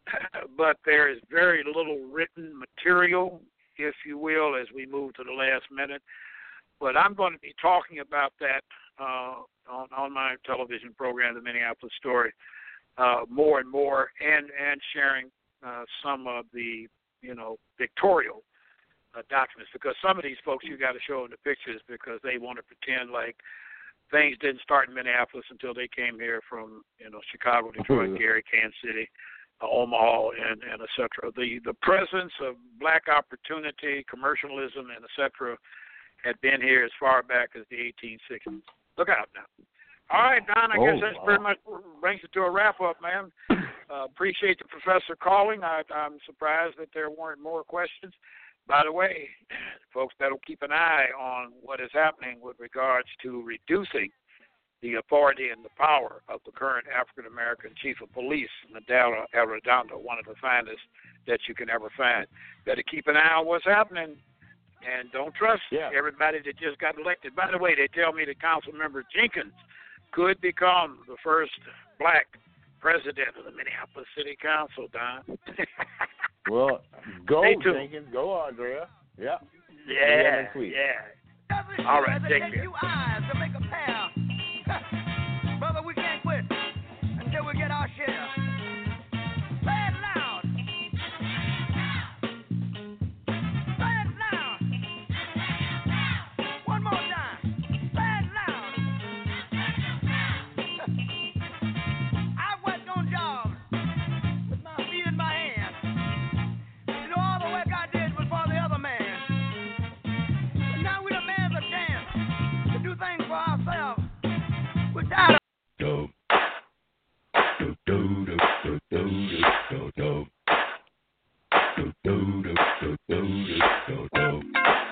But there is very little written material, if you will, as we move to the last minute. But I'm going to be talking about that uh, on, on my television program, The Minneapolis Story, uh, more and more, and, and sharing uh, some of the, you know, pictorial uh, documents. Because some of these folks you got to show them the pictures because they want to pretend like things didn't start in Minneapolis until they came here from, you know, Chicago, Detroit, Gary, Kansas City, uh, Omaha, and, and et cetera. The, the presence of black opportunity, commercialism, and et cetera, had been here as far back as the eighteen sixties. Look out now. All right, Don, I oh, guess that's wow. pretty much brings it to a wrap-up, man. Uh, appreciate the professor calling. I, I'm surprised that there weren't more questions. By the way, folks, that'll keep an eye on what is happening with regards to reducing the authority and the power of the current African-American chief of police, Medalla Arredondo, one of the finest that you can ever find. Better keep an eye on what's happening. And don't trust yeah. everybody that just got elected. By the way, they tell me that Councilmember Jenkins could become the first black president of the Minneapolis City Council, Don. Well, go, Stay tuned. Jenkins. Go, Andrea. Yeah. Yeah, next week. yeah. All right, take care. Brother, we can't quit until we get our share. Play it loud. Play it loud. One more time. Play it loud. I worked on jobs with my feet in my hands. You know, all the work I did was for the other man. But now we done man's a chance to do things for ourselves. We're tired of do do do do do do do do do do do do do do do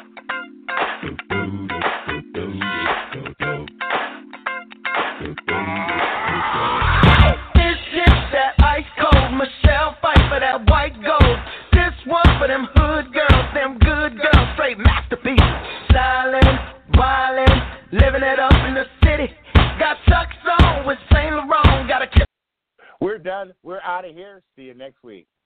This is that ice cold Michelle fight for that white gold. This one for them hood girls, them good girls, straight masterpieces. Stylin', wildin', living it up in the city. Got Chuck's on with Saint Laurent. Got a. We're done. We're out of here. See you next week.